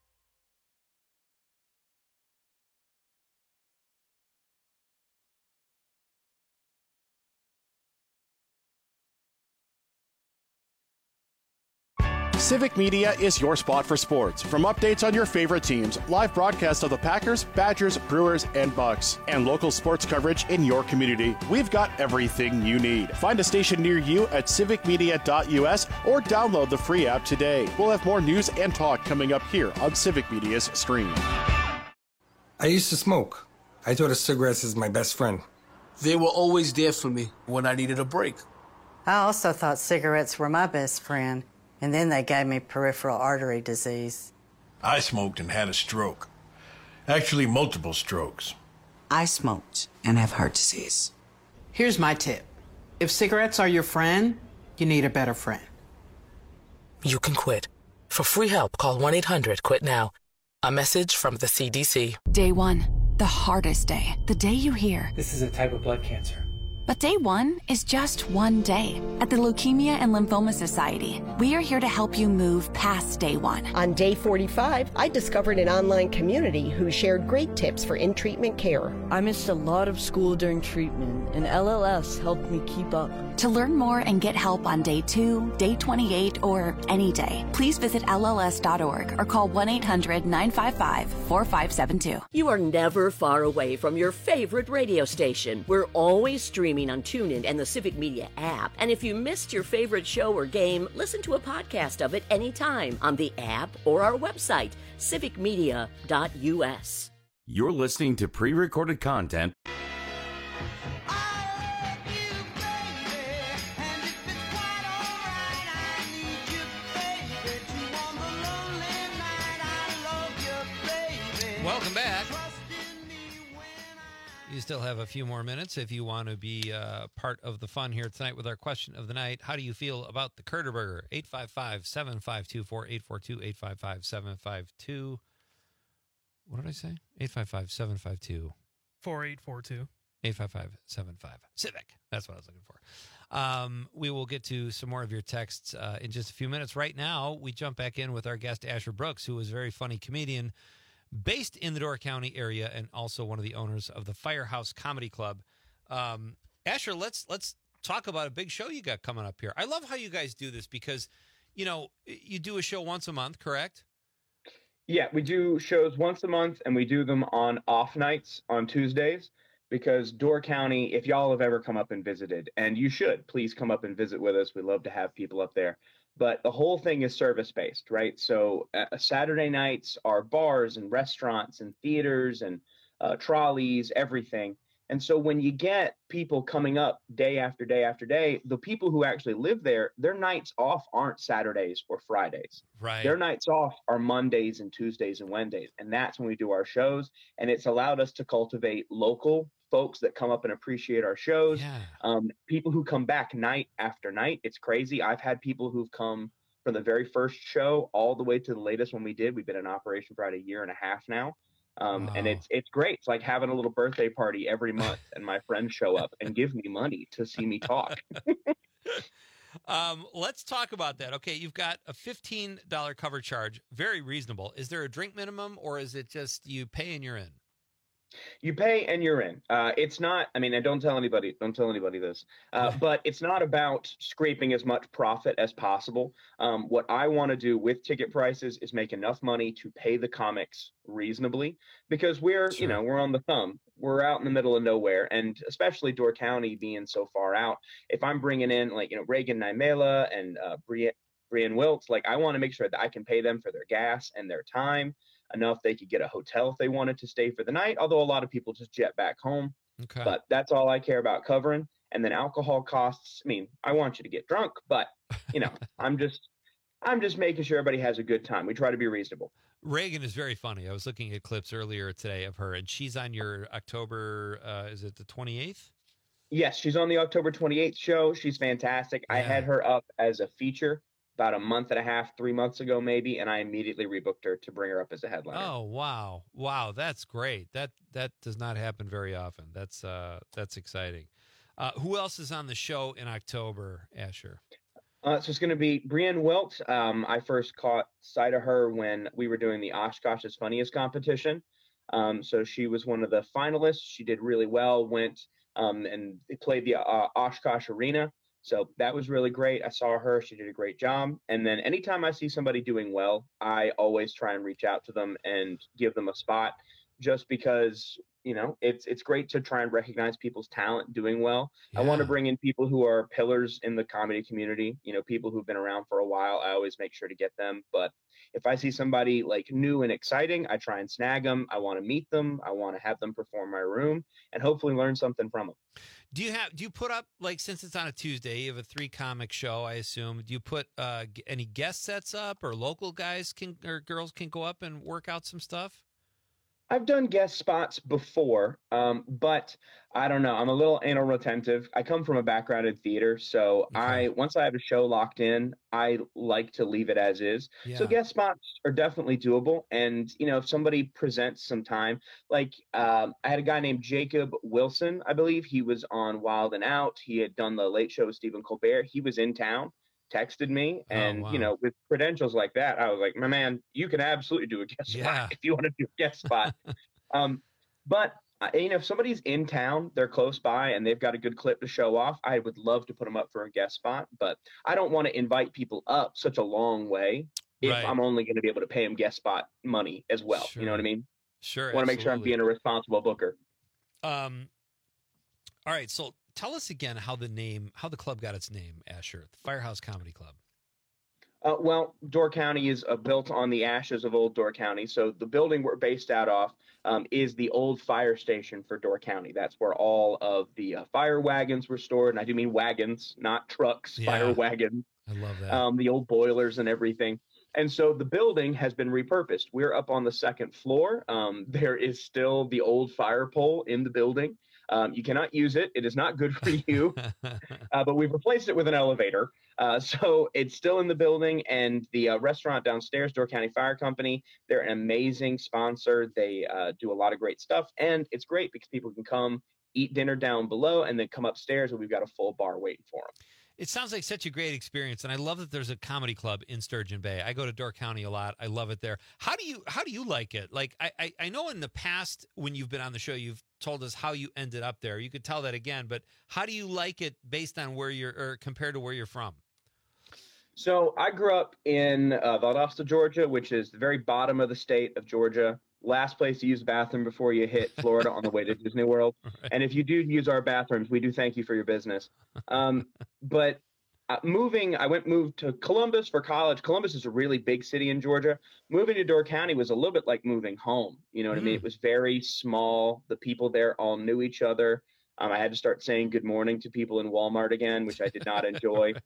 Civic Media is your spot for sports. From updates on your favorite teams, live broadcasts of the Packers, Badgers, Brewers, and Bucks, and local sports coverage in your community, we've got everything you need. Find a station near you at civicmedia.us or download the free app today. We'll have more news and talk coming up here on Civic Media's stream. I used to smoke. I thought of cigarettes as my best friend. They were always there for me when I needed a break. I also thought cigarettes were my best friend, and then they gave me peripheral artery disease. I smoked and had a stroke. Actually, multiple strokes. I smoked and have heart disease. Here's my tip. If cigarettes are your friend, you need a better friend. You can quit. For free help, call 1-800-QUIT-NOW. A message from the CDC. Day 1, the hardest day. The day you hear, "This is a type of blood cancer." But day 1 is just one day. At the Leukemia and Lymphoma Society, we are here to help you move past day 1. On day 45, I discovered an online community who shared great tips for in-treatment care. I missed a lot of school during treatment, and LLS helped me keep up. To learn more and get help on day 2, day 28, or any day, please visit LLS.org or call 1-800-955-4572. You are never far away from your favorite radio station. We're always streaming on TuneIn and the Civic Media app. And if you missed your favorite show or game, listen to a podcast of it anytime on the app or our website, civicmedia.us. You're listening to pre-recorded content. Welcome back. You still have a few more minutes if you want to be part of the fun here tonight with our question of the night. How do you feel about the Kurterberger? 855-752-4842, 855-752. What did I say? 855-752. 4842. 855-75. Civic. That's what I was looking for. We will get to some more of your texts in just a few minutes. Right now, we jump back in with our guest, Asher Brooks, who is a very funny comedian based in the Door County area and also one of the owners of the Firehouse Comedy Club. Asher, let's talk about a big show you got coming up here. I love how you guys do this because, you know, you do a show once a month, correct? Yeah, we do shows once a month, and we do them on off nights on Tuesdays because Door County, if y'all have ever come up and visited, and you should, please come up and visit with us. We love to have people up there. But the whole thing is service-based, right? So Saturday nights are bars and restaurants and theaters and trolleys, everything. And so when you get people coming up day after day after day, the people who actually live there, their nights off aren't Saturdays or Fridays. Right. Their nights off are Mondays and Tuesdays and Wednesdays. And that's when we do our shows. And it's allowed us to cultivate local folks that come up and appreciate our shows. Yeah. People who come back night after night. It's crazy. I've had people who've come from the very first show all the way to the latest one we did. We've been in operation for about 1.5 years now. And it's great. It's like having a little birthday party every month and my friends show up and give me money to see me talk. Let's talk about that. Okay, you've got a $15 cover charge. Very reasonable. Is there a drink minimum or is it just you pay and you're in? You pay and you're in. It's not, I mean, don't tell anybody this, but it's not about scraping as much profit as possible. What I want to do with ticket prices is make enough money to pay the comics reasonably because we're on the thumb. We're out in the middle of nowhere. And especially Door County being so far out, if I'm bringing in Reagan Naimela and Brian Wiltz, I want to make sure that I can pay them for their gas and their time. Enough they could get a hotel if they wanted to stay for the night, although a lot of people just jet back home. Okay. But that's all I care about covering. And then alcohol costs, I want you to get drunk, but I'm just making sure everybody has a good time. We try to be reasonable. Reagan is very funny. I was looking at clips earlier today of her, and she's on your October, is it the 28th? Yes, she's on the October 28th show. She's fantastic. Yeah. I had her up as a feature about 1.5 months, 3 months ago, maybe, and I immediately rebooked her to bring her up as a headliner. Oh, wow. That's great. That does not happen very often. That's exciting. Who else is on the show in October, Asher? So it's going to be Brienne Wilt. I first caught sight of her when we were doing the Oshkosh's Funniest competition. So she was one of the finalists. She did really well, went and played the Oshkosh Arena. So that was really great. I saw her. She did a great job. And then anytime I see somebody doing well, I always try and reach out to them and give them a spot just because, it's great to try and recognize people's talent doing well. Yeah. I want to bring in people who are pillars in the comedy community, people who've been around for a while. I always make sure to get them. But if I see somebody new and exciting, I try and snag them. I want to meet them. I want to have them perform my room and hopefully learn something from them. Do you put up, since it's on a Tuesday, you have a 3-comic show, I assume, do you put any guest sets up or local guys or girls can go up and work out some stuff? I've done guest spots before, but I don't know. I'm a little anal retentive. I come from a background in theater, so once I have a show locked in, I like to leave it as is. So Yeah. guest spots are definitely doable. And if somebody presents some time, like I had a guy named Jacob Wilson, I believe he was on Wild and Out. He had done the Late Show with Stephen Colbert. He was in town, texted me, and wow. with credentials like that, I was like, my man, you can absolutely do a guest spot if you want to do a guest spot. But if somebody's in town, they're close by, and they've got a good clip to show off, I would love to put them up for a guest spot. But I don't want to invite people up such a long way if Right. I'm only going to be able to pay them guest spot money as well. You know what I mean? Sure. I want to make sure I'm absolutely. being a responsible booker. All right. So tell us again how the club got its name, Asher, the Firehouse Comedy Club. Well, Door County is built on the ashes of old Door County. So the building we're based out of is the old fire station for Door County. That's where all of the fire wagons were stored. And I do mean wagons, not trucks, fire wagons. I love that. The old boilers and everything. And so the building has been repurposed. We're up on the second floor. There is still the old fire pole in the building. You cannot use it. It is not good for you. But we've replaced it with an elevator. So it's still in the building. And the restaurant downstairs, Door County Fire Company, they're an amazing sponsor. They do a lot of great stuff. And it's great because people can come eat dinner down below and then come upstairs, and we've got a full bar waiting for them. It sounds like such a great experience, and I love that there's a comedy club in Sturgeon Bay. I go to Door County a lot. I love it there. How do you like it? Like I know in the past when you've been on the show, you've told us how you ended up there. You could tell that again, but how do you like it based on where or compared to where you're from? So I grew up in Valdosta, Georgia, which is the very bottom of the state of Georgia. Last place to use the bathroom before you hit Florida on the way to Disney World. Right. And if you do use our bathrooms, we do thank you for your business. But I moved to Columbus for college. Columbus is a really big city in Georgia. Moving to Door County was a little bit like moving home. You know what I mean? It was very small. The people there all knew each other. I had to start saying good morning to people in Walmart again, which I did not enjoy.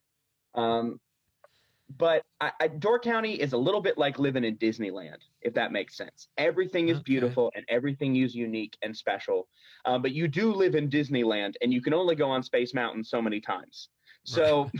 But Door County is a little bit like living in Disneyland, if that makes sense. Everything is beautiful and everything is unique and special. But you do live in Disneyland, and you can only go on Space Mountain so many times. So,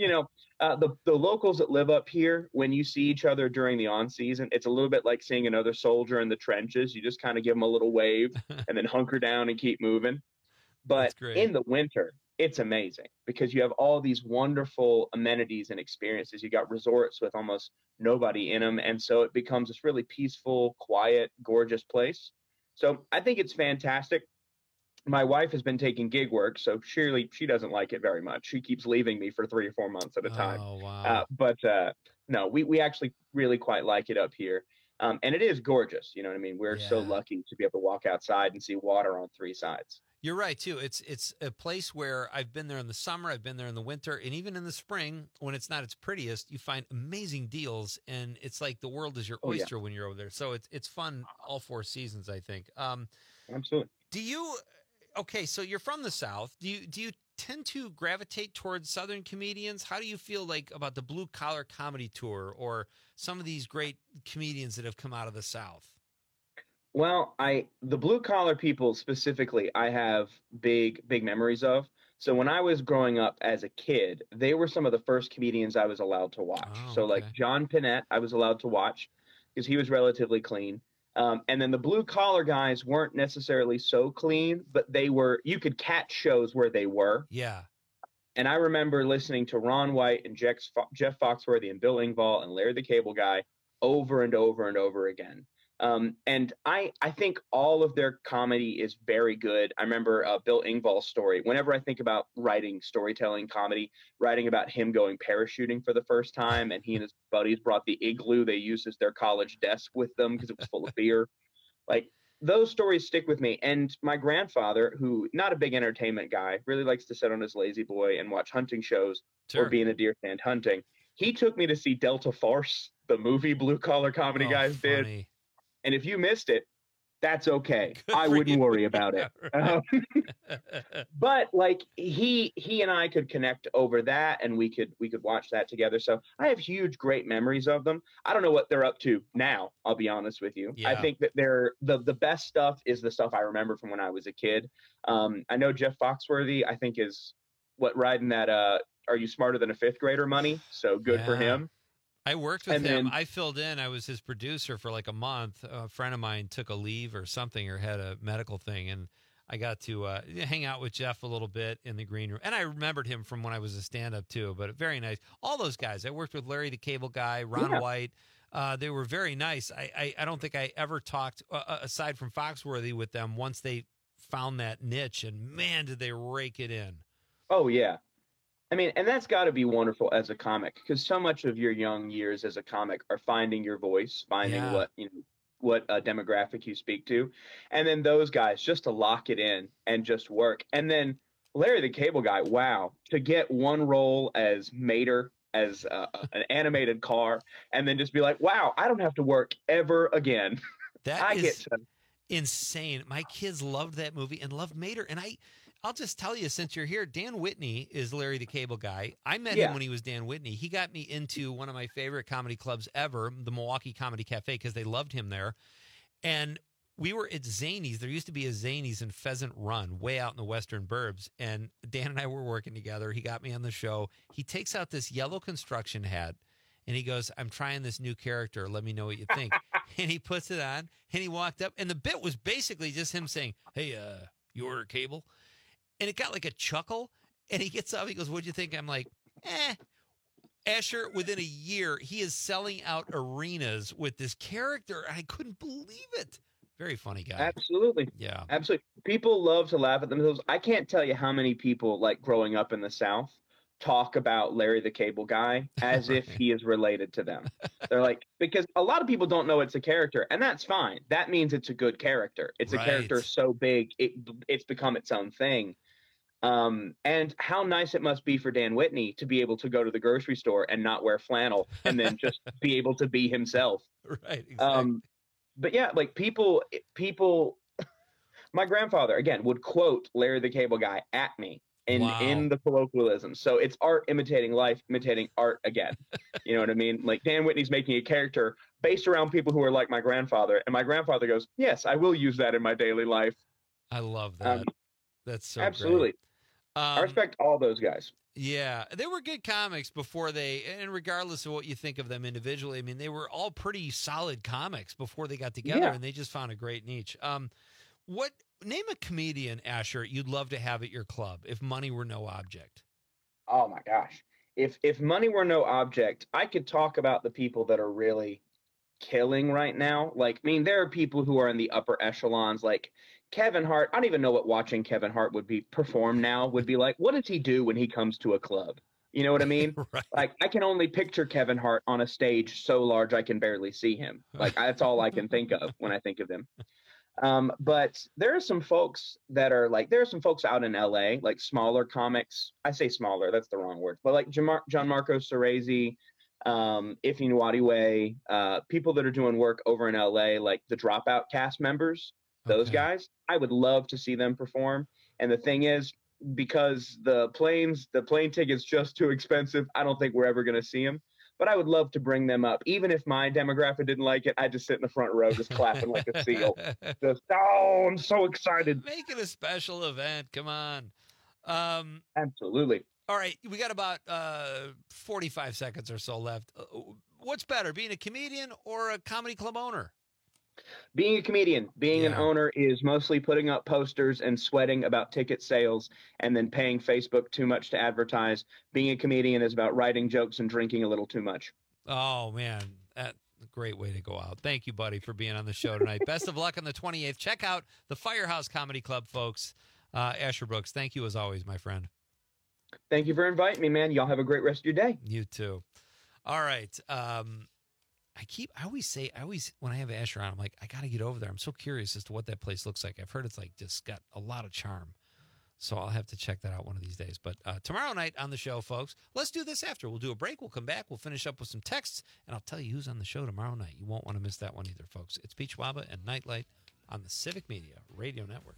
the locals that live up here, when you see each other during the on season, it's a little bit like seeing another soldier in the trenches. You just kind of give them a little wave and then hunker down and keep moving. But in the winter, it's amazing because you have all these wonderful amenities and experiences. You got resorts with almost nobody in them. And so it becomes this really peaceful, quiet, gorgeous place. So I think it's fantastic. My wife has been taking gig work, so surely she doesn't like it very much. She keeps leaving me for 3 or 4 months at a time. Oh, wow. No, we actually really quite like it up here. And it is gorgeous. You know what I mean? We're so lucky to be able to walk outside and see water on 3 sides. You're right, too. It's a place where I've been there in the summer, I've been there in the winter, and even in the spring, when it's not its prettiest, you find amazing deals, and it's like the world is your oyster when you're over there. So it's fun all 4 seasons, I think. Absolutely. Okay, so you're from the South. Do you tend to gravitate towards Southern comedians? How do you feel like about the Blue Collar Comedy Tour or some of these great comedians that have come out of the South? Well, the blue collar people specifically, I have big memories of. So when I was growing up as a kid, they were some of the first comedians I was allowed to watch. So like John Pinette, I was allowed to watch because he was relatively clean. And then the blue collar guys weren't necessarily so clean, but you could catch shows where they were. Yeah. And I remember listening to Ron White and Jeff Foxworthy and Bill Engvall and Larry the Cable Guy over and over and over again. And I think all of their comedy is very good. I remember Bill Engvall's story. Whenever I think about writing storytelling comedy, writing about him going parachuting for the first time, and he and his buddies brought the igloo they used as their college desk with them because it was full of beer. Like, those stories stick with me. And my grandfather, who not a big entertainment guy, really likes to sit on his lazy boy and watch hunting shows or be in a deer stand hunting. He took me to see Delta Farce, the movie blue collar comedy guys did. And if you missed it, That's okay. I wouldn't worry about it. But like he and I could connect over that, and we could watch that together. So I have huge, great memories of them. I don't know what they're up to now. I'll be honest with you. Yeah. I think that they're the best stuff is the stuff I remember from when I was a kid. I know Jeff Foxworthy, I think, is riding that Are You Smarter Than a Fifth Grader money. So good for him. I worked with him. I filled in. I was his producer for like a month. A friend of mine took a leave or something, or had a medical thing, and I got to hang out with Jeff a little bit in the green room. And I remembered him from when I was a stand-up too, but very nice. All those guys. I worked with Larry the Cable Guy, Ron White. They were very nice. I don't think I ever talked, aside from Foxworthy, with them once they found that niche, and man, did they rake it in. Oh, yeah. I mean, and that's got to be wonderful as a comic, because so much of your young years as a comic are finding your voice, finding what demographic you speak to, and then those guys just to lock it in and just work. And then Larry the Cable Guy, wow, to get one role as Mater, as an animated car, and then just be like, wow, I don't have to work ever again. That is insane. My kids loved that movie and loved Mater, and I'll just tell you, since you're here, Dan Whitney is Larry the Cable Guy. I met him when he was Dan Whitney. He got me into one of my favorite comedy clubs ever, the Milwaukee Comedy Cafe, because they loved him there. And we were at Zanies. There used to be a Zanies in Pheasant Run, way out in the western burbs. And Dan and I were working together. He got me on the show. He takes out this yellow construction hat, and he goes, I'm trying this new character. Let me know what you think. And he puts it on, and he walked up. And the bit was basically just him saying, hey, you order cable? And it got like a chuckle, and he gets up, he goes, what'd you think? I'm like, Asher, within a year, he is selling out arenas with this character. I couldn't believe it. Very funny guy. Absolutely. Yeah. Absolutely. People love to laugh at themselves. I can't tell you how many people, like growing up in the South, talk about Larry the Cable Guy as if he is related to them. They're like, because a lot of people don't know it's a character, and that's fine. That means it's a good character. It's a character so big, it's become its own thing. And how nice it must be for Dan Whitney to be able to go to the grocery store and not wear flannel and then just be able to be himself. Right. Exactly. But yeah, like people, my grandfather, again, would quote Larry the Cable Guy at me in the colloquialism. So it's art imitating life, imitating art again. You know what I mean? Like Dan Whitney's making a character based around people who are like my grandfather. And my grandfather goes, yes, I will use that in my daily life. I love that. That's so absolutely great. I respect all those guys. Yeah, they were good comics before and regardless of what you think of them individually, I mean, they were all pretty solid comics before they got together, and they just found a great niche. Name a comedian, Asher, you'd love to have at your club if money were no object. Oh my gosh. If money were no object, I could talk about the people that are really killing right now. Like, I mean, there are people who are in the upper echelons, like Kevin Hart. I don't even know what watching Kevin Hart would be perform now would be like. What does he do when he comes to a club? You know what I mean? Right. Like, I can only picture Kevin Hart on a stage so large I can barely see him. Like, that's all I can think of when I think of him. But there are some folks that are like, there are some folks out in LA, like smaller comics. I say smaller, that's the wrong word. But like John Marco Cerezi, Ife Nwadiwe, people that are doing work over in LA, like the Dropout cast members. Those guys, I would love to see them perform. And the thing is, because the plane ticket's just too expensive, I don't think we're ever going to see them. But I would love to bring them up. Even if my demographic didn't like it, I'd just sit in the front row just clapping like a seal. Just, oh, I'm so excited. Make it a special event. Come on. Absolutely. All right. We got about 45 seconds or so left. What's better, being a comedian or a comedy club owner? Being a comedian, being an owner is mostly putting up posters and sweating about ticket sales and then paying Facebook too much to advertise. Being a comedian is about writing jokes and drinking a little too much. Oh, man. That's a great way to go out. Thank you, buddy, for being on the show tonight. Best of luck on the 28th. Check out the Firehouse Comedy Club, folks. Asher Brooks, thank you as always, my friend. Thank you for inviting me, man. Y'all have a great rest of your day. You too. All right. I always, when I have Asher on, I'm like, I got to get over there. I'm so curious as to what that place looks like. I've heard it's like just got a lot of charm. So I'll have to check that out one of these days. But tomorrow night on the show, folks, let's do this after. We'll do a break. We'll come back. We'll finish up with some texts, and I'll tell you who's on the show tomorrow night. You won't want to miss that one either, folks. It's Pete Schwaba and Nightlight on the Civic Media Radio Network.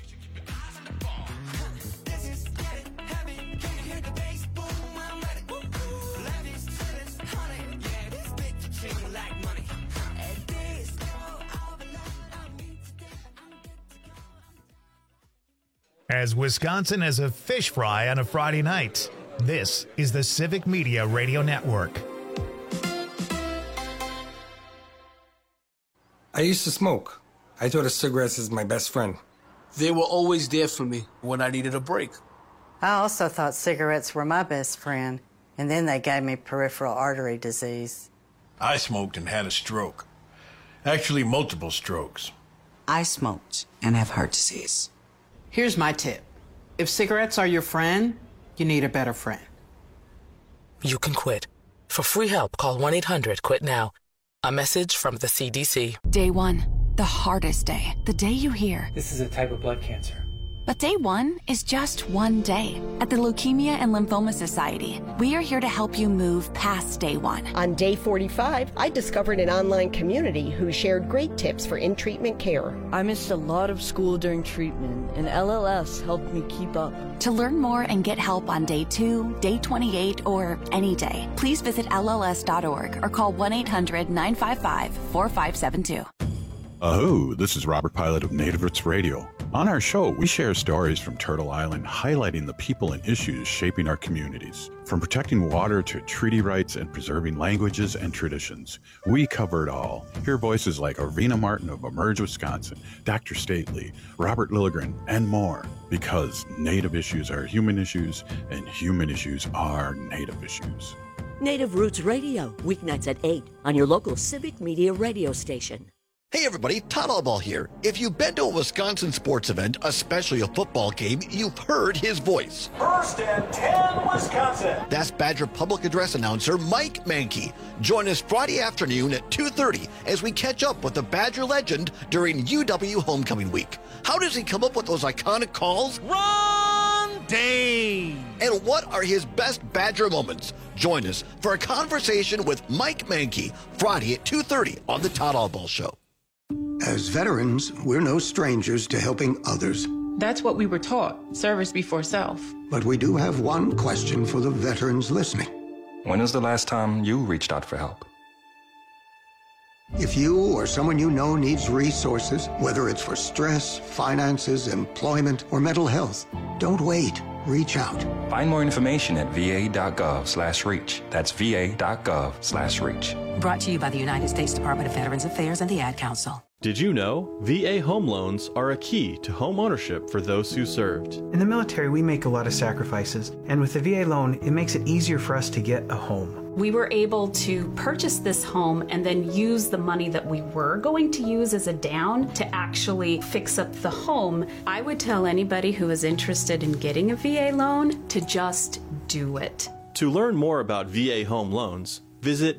As Wisconsin as a fish fry on a Friday night, this is the Civic Media Radio Network. I used to smoke. I thought of cigarettes as my best friend. They were always there for me when I needed a break. I also thought cigarettes were my best friend, and then they gave me peripheral artery disease. I smoked and had a stroke. Actually, multiple strokes. I smoked and have heart disease. Here's my tip. If cigarettes are your friend, you need a better friend. You can quit. For free help, call 1-800-QUIT-NOW. A message from the CDC. Day 1, the hardest day. The day you hear, this is a type of blood cancer. But day 1 is just one day. At the Leukemia and Lymphoma Society, we are here to help you move past day 1. On day 45, I discovered an online community who shared great tips for in-treatment care. I missed a lot of school during treatment, and LLS helped me keep up. To learn more and get help on day 2, day 28, or any day, please visit LLS.org or call 1-800-955-4572. Aho, this is Robert Pilot of Native Roots Radio. On our show, we share stories from Turtle Island highlighting the people and issues shaping our communities. From protecting water to treaty rights and preserving languages and traditions, we cover it all. Hear voices like Arvina Martin of Emerge Wisconsin, Dr. Stately, Robert Lilligren, and more. Because Native issues are human issues, and human issues are Native issues. Native Roots Radio, weeknights at 8 on your local Civic Media radio station. Hey everybody, Todd Allball here. If you've been to a Wisconsin sports event, especially a football game, you've heard his voice. 1st and 10, Wisconsin. That's Badger Public Address announcer Mike Mankey. Join us Friday afternoon at 2:30 as we catch up with the Badger legend during UW Homecoming Week. How does he come up with those iconic calls? Ron Dane! And what are his best Badger moments? Join us for a conversation with Mike Mankey Friday at 2:30 on the Todd Allball Show. As veterans, we're no strangers to helping others. That's what we were taught, service before self. But we do have one question for the veterans listening. When was the last time you reached out for help? If you or someone you know needs resources, whether it's for stress, finances, employment, or mental health, don't wait. Reach out. Find more information at va.gov/reach. That's va.gov/reach. Brought to you by the United States Department of Veterans Affairs and the Ad Council. Did you know VA home loans are a key to home ownership for those who served? In the military, we make a lot of sacrifices, and with the VA loan, it makes it easier for us to get a home. We were able to purchase this home and then use the money that we were going to use as a down to actually fix up the home. I would tell anybody who is interested in getting a VA loan to just do it. To learn more about VA home loans, visit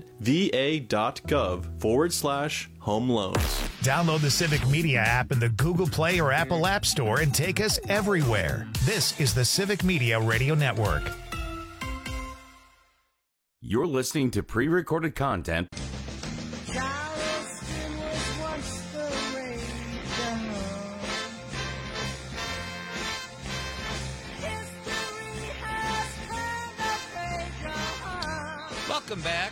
va.gov/home loans. Download the Civic Media app in the Google Play or Apple App Store and take us everywhere. This is the Civic Media Radio Network. You're listening to pre-recorded content. Welcome back.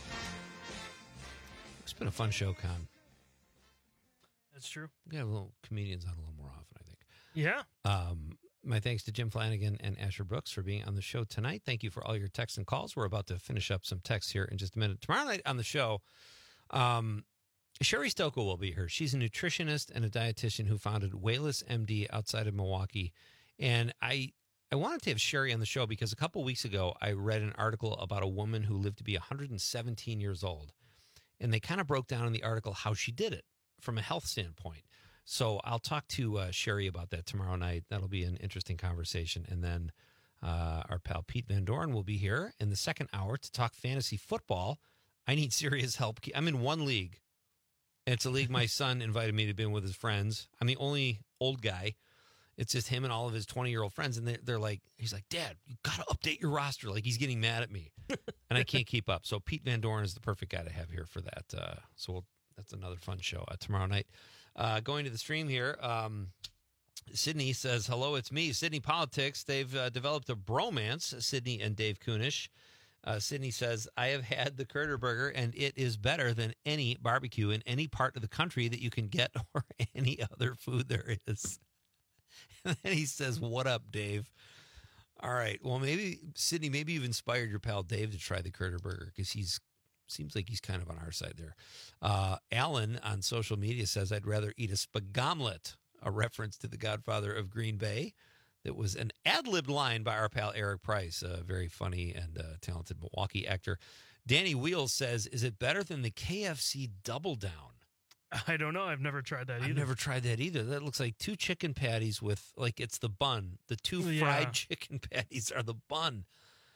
It's been a fun show, Con. That's true. We have little comedians on a little more often, I think. Yeah. My thanks to Jim Flanagan and Asher Brooks for being on the show tonight. Thank you for all your texts and calls. We're about to finish up some texts here in just a minute. Tomorrow night on the show, Sherry Stokoe will be here. She's a nutritionist and a dietitian who founded Wayless MD outside of Milwaukee. And I wanted to have Sherry on the show because a couple weeks ago, I read an article about a woman who lived to be 117 years old. And they kind of broke down in the article how she did it from a health standpoint. So I'll talk to Sherry about that tomorrow night. That'll be an interesting conversation. And then our pal Pete Van Doren will be here in the second hour to talk fantasy football. I need serious help. I'm in one league. And it's a league my son invited me to be in with his friends. I'm the only old guy. It's just him and all of his 20-year-old friends. And they're like, he's like, Dad, you got to update your roster. Like, he's getting mad at me. And I can't keep up. So Pete Van Doren is the perfect guy to have here for that. That's That's another fun show tomorrow night. Going to the stream here. Sydney says, hello, it's me, Sydney Politics. They've developed a bromance, Sydney and Dave Kunish. Sydney says, I have had the Curter Burger, and it is better than any barbecue in any part of the country that you can get or any other food there is. And then he says, what up, Dave? All right. Well, maybe, Sydney, maybe you've inspired your pal Dave to try the Curter Burger because seems like he's kind of on our side there. Alan on social media says, I'd rather eat a spagomlet, a reference to the Godfather of Green Bay. That was an ad-libbed line by our pal Eric Price, a very funny and talented Milwaukee actor. Danny Wheels says, is it better than the KFC Double Down? I don't know. I've never tried that either. I've never tried that either. That looks like 2 chicken patties with, like, it's the bun. The 2 fried chicken patties are the bun.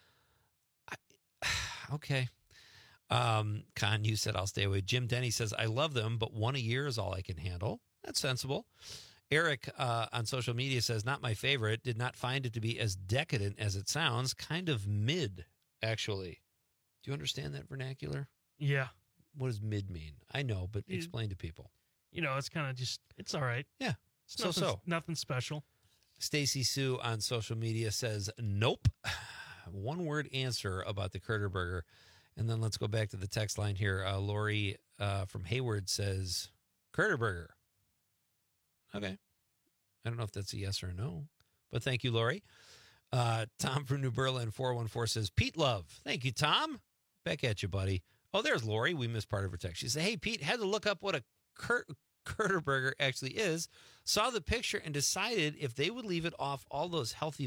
Okay. Con, you said I'll stay away. Jim Denny says, I love them, but 1 a year is all I can handle. That's sensible. Eric on social media says, not my favorite. Did not find it to be as decadent as it sounds. Kind of mid, actually. Do you understand that vernacular? Yeah. What does mid mean? I know, but explain to people. It's kind of just, it's all right. Yeah. It's nothing special. Stacy Sue on social media says, nope. One word answer about the Curter Burger. And then let's go back to the text line here. Lori from Hayward says, Curter Burger. Okay. I don't know if that's a yes or a no, but thank you, Lori. Tom from New Berlin 414 says, Pete Love. Thank you, Tom. Back at you, buddy. Oh, there's Lori. We missed part of her text. She said, hey, Pete, had to look up what a Curter Burger actually is. Saw the picture and decided if they would leave off all those healthy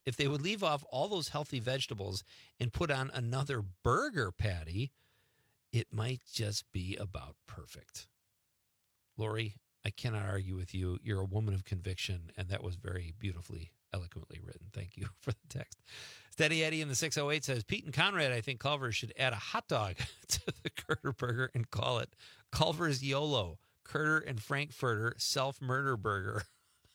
vegetables and put on another burger patty, it might just be about perfect. Lori, I cannot argue with you. You're a woman of conviction, and that was very beautifully, eloquently written. Thank you for the text. Steady Eddie in the 608 says, Pete and Conrad, I think Culver's should add a hot dog to the Curter Burger and call it Culver's YOLO, Curter and Frankfurter Self-Murder Burger.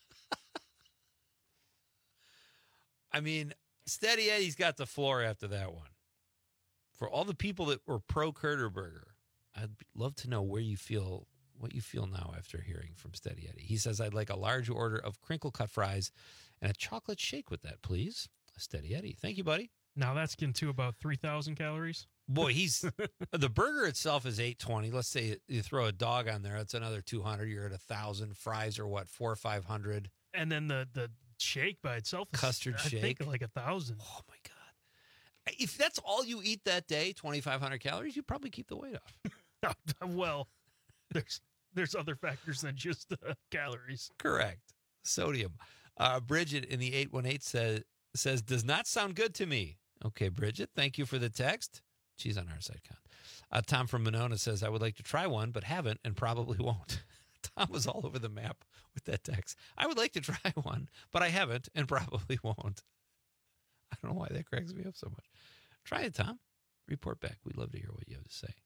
I mean, Steady Eddie's got the floor after that one. For all the people that were pro Curter Burger, I'd love to know what you feel now after hearing from Steady Eddie. He says, I'd like a large order of crinkle cut fries and a chocolate shake with that, please. Steady Eddie. Thank you, buddy. Now that's getting to about 3,000 calories. Boy, the burger itself is 820. Let's say you throw a dog on there. That's another 200. You're at 1,000. Fries are what, 400 or 500? And then the shake by itself is custard shake. I think like 1,000. Oh my God. If that's all you eat that day, 2,500 calories, you probably keep the weight off. Well, there's other factors than just calories. Correct. Sodium. Bridget in the 818 says, does not sound good to me. Okay, Bridget, thank you for the text. She's on our side, Con. Tom from Monona says, I would like to try one, but haven't and probably won't. Tom was all over the map with that text. I would like to try one, but I haven't and probably won't. I don't know why that cracks me up so much. Try it, Tom. Report back. We'd love to hear what you have to say.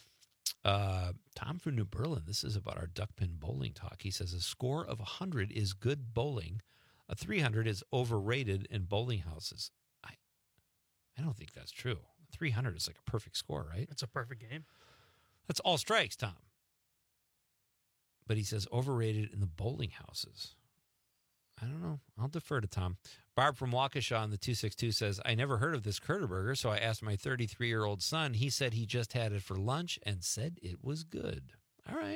Tom from New Berlin, this is about our duckpin bowling talk. He says a score of 100 is good bowling. A 300 is overrated in bowling houses. I don't think that's true. 300 is like a perfect score, right? It's a perfect game. That's all strikes, Tom. But he says overrated in the bowling houses. I don't know. I'll defer to Tom. Barb from Waukesha in the 262 says, I never heard of this Curter Burger, so I asked my 33-year-old son. He said he just had it for lunch and said it was good. All right.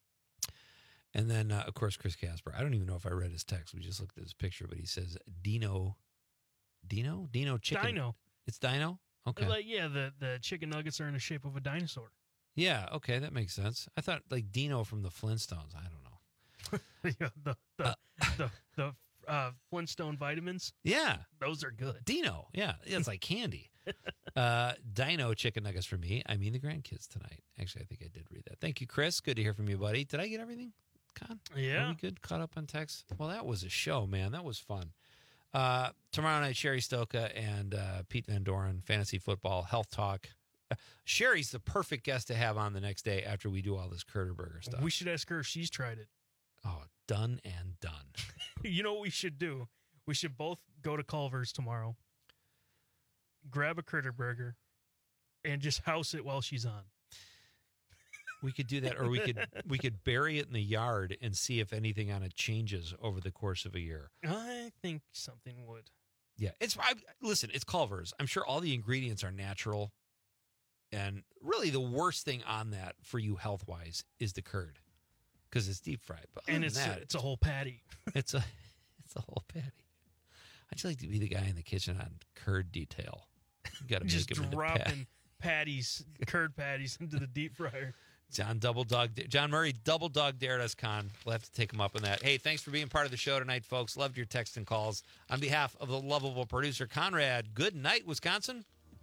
And then, of course, Chris Casper. I don't even know if I read his text. We just looked at his picture, but he says Dino chicken. Dino. It's Dino? Okay. Yeah, the chicken nuggets are in the shape of a dinosaur. Yeah, okay, that makes sense. I thought like Dino from the Flintstones. I don't know. Yeah, the Flintstone vitamins. Yeah. Those are good. Dino. Yeah, it's like candy. Dino chicken nuggets for me. I mean the grandkids tonight. Actually, I think I did read that. Thank you, Chris. Good to hear from you, buddy. Did I get everything, Con? Yeah. Are we good? Caught up on text? Well, that was a show, man. That was fun. Tomorrow night, Sherry Stoka and Pete Van Doren, fantasy football, health talk. Sherry's the perfect guest to have on the next day after we do all this Curter Burger stuff. We should ask her if she's tried it. Oh, done and done. You know what we should do? We should both go to Culver's tomorrow, grab a Curter Burger, and just house it while she's on. We could do that, or we could bury it in the yard and see if anything on it changes over the course of a year. I think something would. Yeah, listen, it's Culver's. I'm sure all the ingredients are natural, and really the worst thing on that for you health-wise is the curd, because it's deep fried. But and it's a whole patty. It's a whole patty. I'd just like to be the guy in the kitchen on curd detail. You got to just make them dropping curd patties into the deep fryer. John Murray double dog dared us, Con. We'll have to take him up on that. Hey, thanks for being part of the show tonight, folks. Loved your text and calls. On behalf of the lovable producer, Conrad, good night, Wisconsin.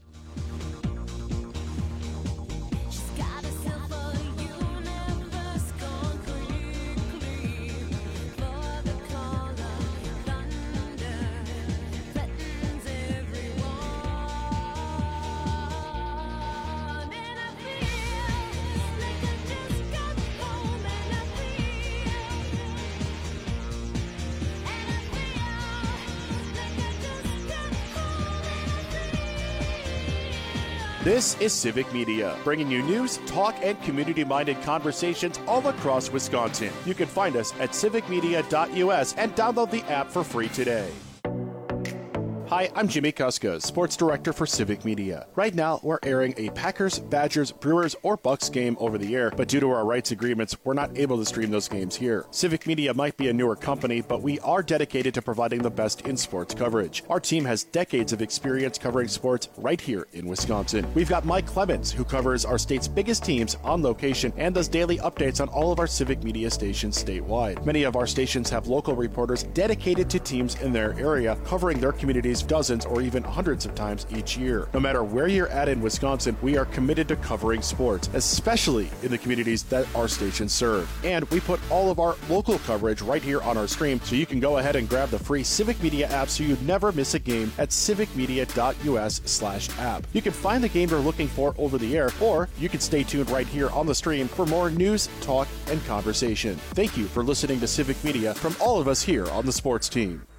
This is Civic Media, bringing you news, talk, and community-minded conversations all across Wisconsin. You can find us at civicmedia.us and download the app for free today. Hi, I'm Jimmy Kuska, Sports Director for Civic Media. Right now, we're airing a Packers, Badgers, Brewers, or Bucks game over the air, but due to our rights agreements, we're not able to stream those games here. Civic Media might be a newer company, but we are dedicated to providing the best in sports coverage. Our team has decades of experience covering sports right here in Wisconsin. We've got Mike Clemens, who covers our state's biggest teams on location and does daily updates on all of our Civic Media stations statewide. Many of our stations have local reporters dedicated to teams in their area, covering their communities dozens or even hundreds of times each year. No matter where you're at in Wisconsin, we are committed to covering sports, especially in the communities that our stations serve. And we put all of our local coverage right here on our stream, so you can go ahead and grab the free Civic Media app so you never miss a game at civicmedia.us/app. You can find the game you're looking for over the air, or you can stay tuned right here on the stream for more news, talk, and conversation. Thank you for listening to Civic Media from all of us here on the sports team.